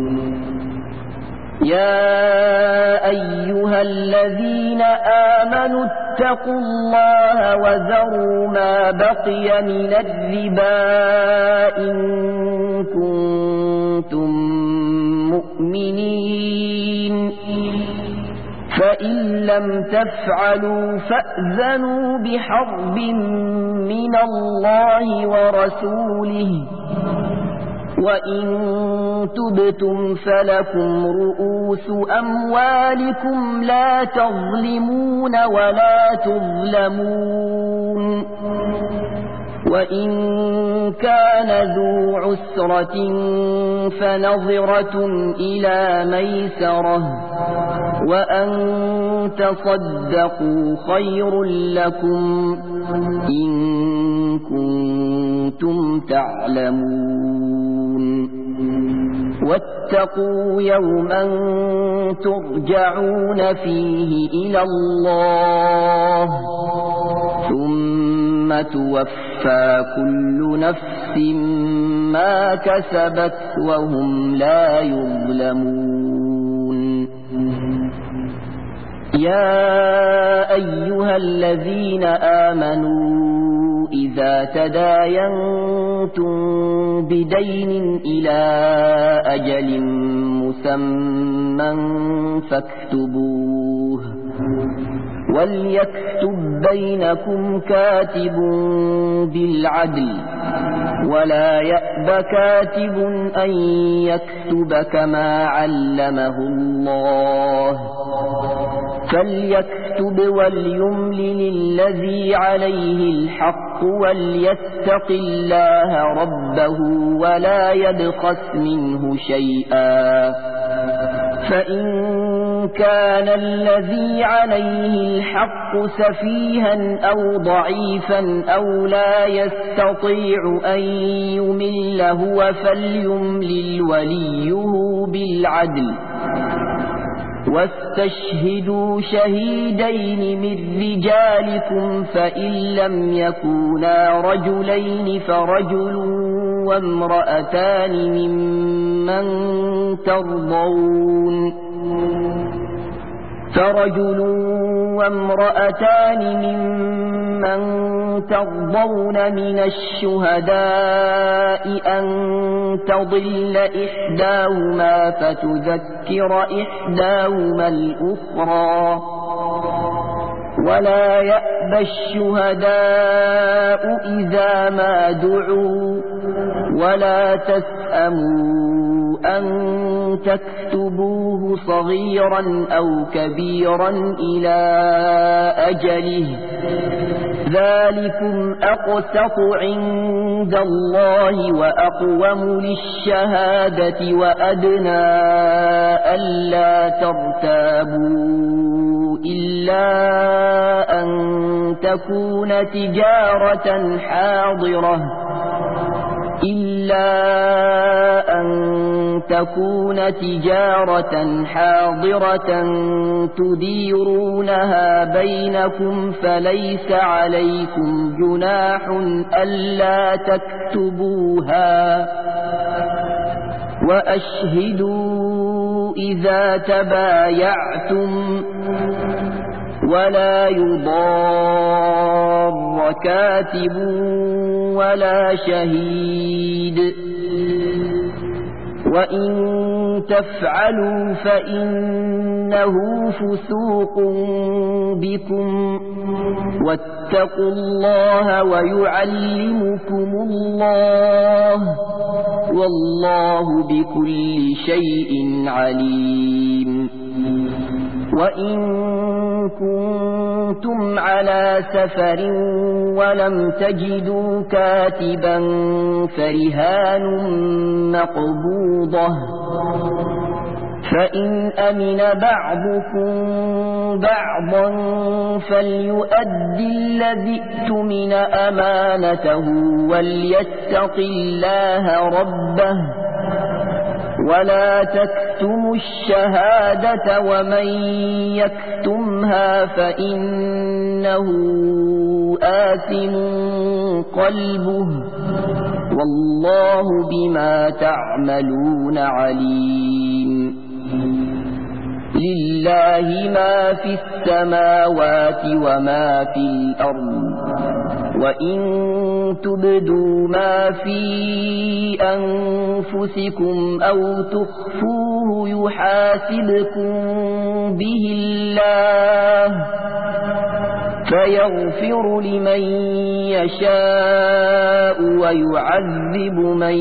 يا أيها الذين آمنوا اتقوا الله وذروا ما بقي من الربا إن كنتم مؤمنين فإن لم تفعلوا فأذنوا بحرب من الله ورسوله وإن تبتم فلكم رؤوس أموالكم لا تظلمون ولا تظلمون وإن كان ذو عسرة فنظرة إلى ميسرة وأن تصدقوا خير لكم إن كنتم تعلمون واتقوا يوما ترجعون فيه إلى الله ثم توفى كل نفس ما كسبت وهم لا يظلمون. يا أيها الذين آمنوا إذا تداينتم بدين إلى أجل مسمى فاكتبوه وليكتب بينكم كاتب بالعدل ولا يأب كاتب أن يكتب كما علمه الله فليكتب وليملل الذي عليه الحق وليتق الله ربه ولا يبخس منه شيئا فإن كان الذي عليه الحق سفيها أو ضعيفا أو لا يستطيع أن يمل هو فليملل وليه بالعدل واستشهدوا شهيدين من رجالكم فإن لم يكونا رجلين فرجل وامرأتان ممن ترضون فرجل وامرأتان ممن ترضون من الشهداء أن تضل إحداهما فتذكر إحداهما الأخرى ولا يأبى الشهداء إذا ما دعوا ولا تسأموا أن تكتبوه صغيرا أو كبيرا إلى أجله ذلكم أقسط عند الله وأقوم للشهادة وأدنى ألا ترتابوا إلا أن تكون تجارة حاضرة إلا أن تكون تجارة حاضرة تديرونها بينكم فليس عليكم جناح ألا تكتبوها وأشهدوا إذا تبايعتم ولا يضار كاتب ولا شهيد وإن تفعلوا فإنه فسوق بكم واتقوا الله ويعلمكم الله والله بكل شيء عليم. وإن كنتم على سفر ولم تجدوا كاتبا فرهان مقبوضة فإن أمن بعضكم بعضا فليؤدي الذي اؤتمن أمانته وليتق الله ربه ولا تكتموا الشهادة ومن يكتمها فإنه آثم قلبه والله بما تعملون عليم. لله ما في السماوات وما في الأرض وإن تبدوا ما في أنفسكم أو تخفوه يحاسبكم به الله فيغفر لمن يشاء ويعذب من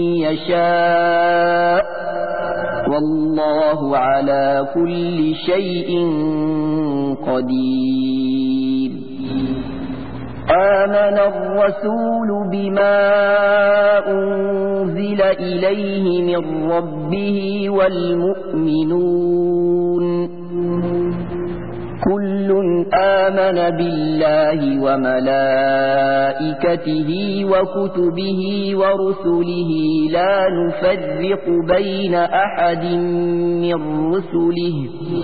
يشاء والله على كل شيء قدير. آمن الرسول بما أنزل إليه من ربه والمؤمنون كل آمن بالله وملائكته وكتبه ورسله لا نفرق بين أحد من رسله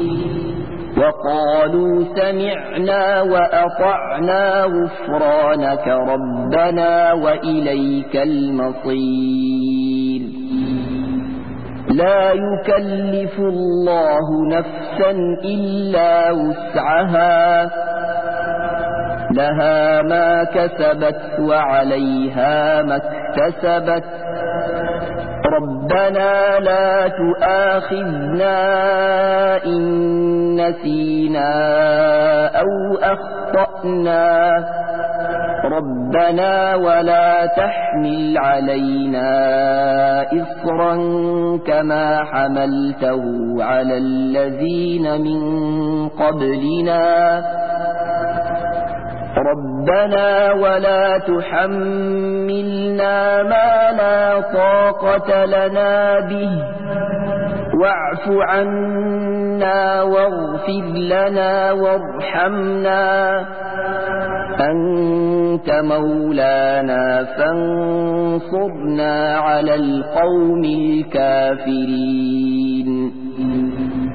وقالوا سمعنا وأطعنا غفرانك ربنا وإليك المصير لا يكلف الله نفسا إلا وسعها لها ما كسبت وعليها ما اكتسبت ربنا لا تؤاخذنا إن نسينا أو أخطأنا ربنا ولا تحمل علينا إصرا كما حملته على الذين من قبلنا ربنا ولا تحملنا ما لا طاقة لنا به واعف عنا واغفر لنا وارحمنا أنت مولانا فانصرنا على القوم الكافرين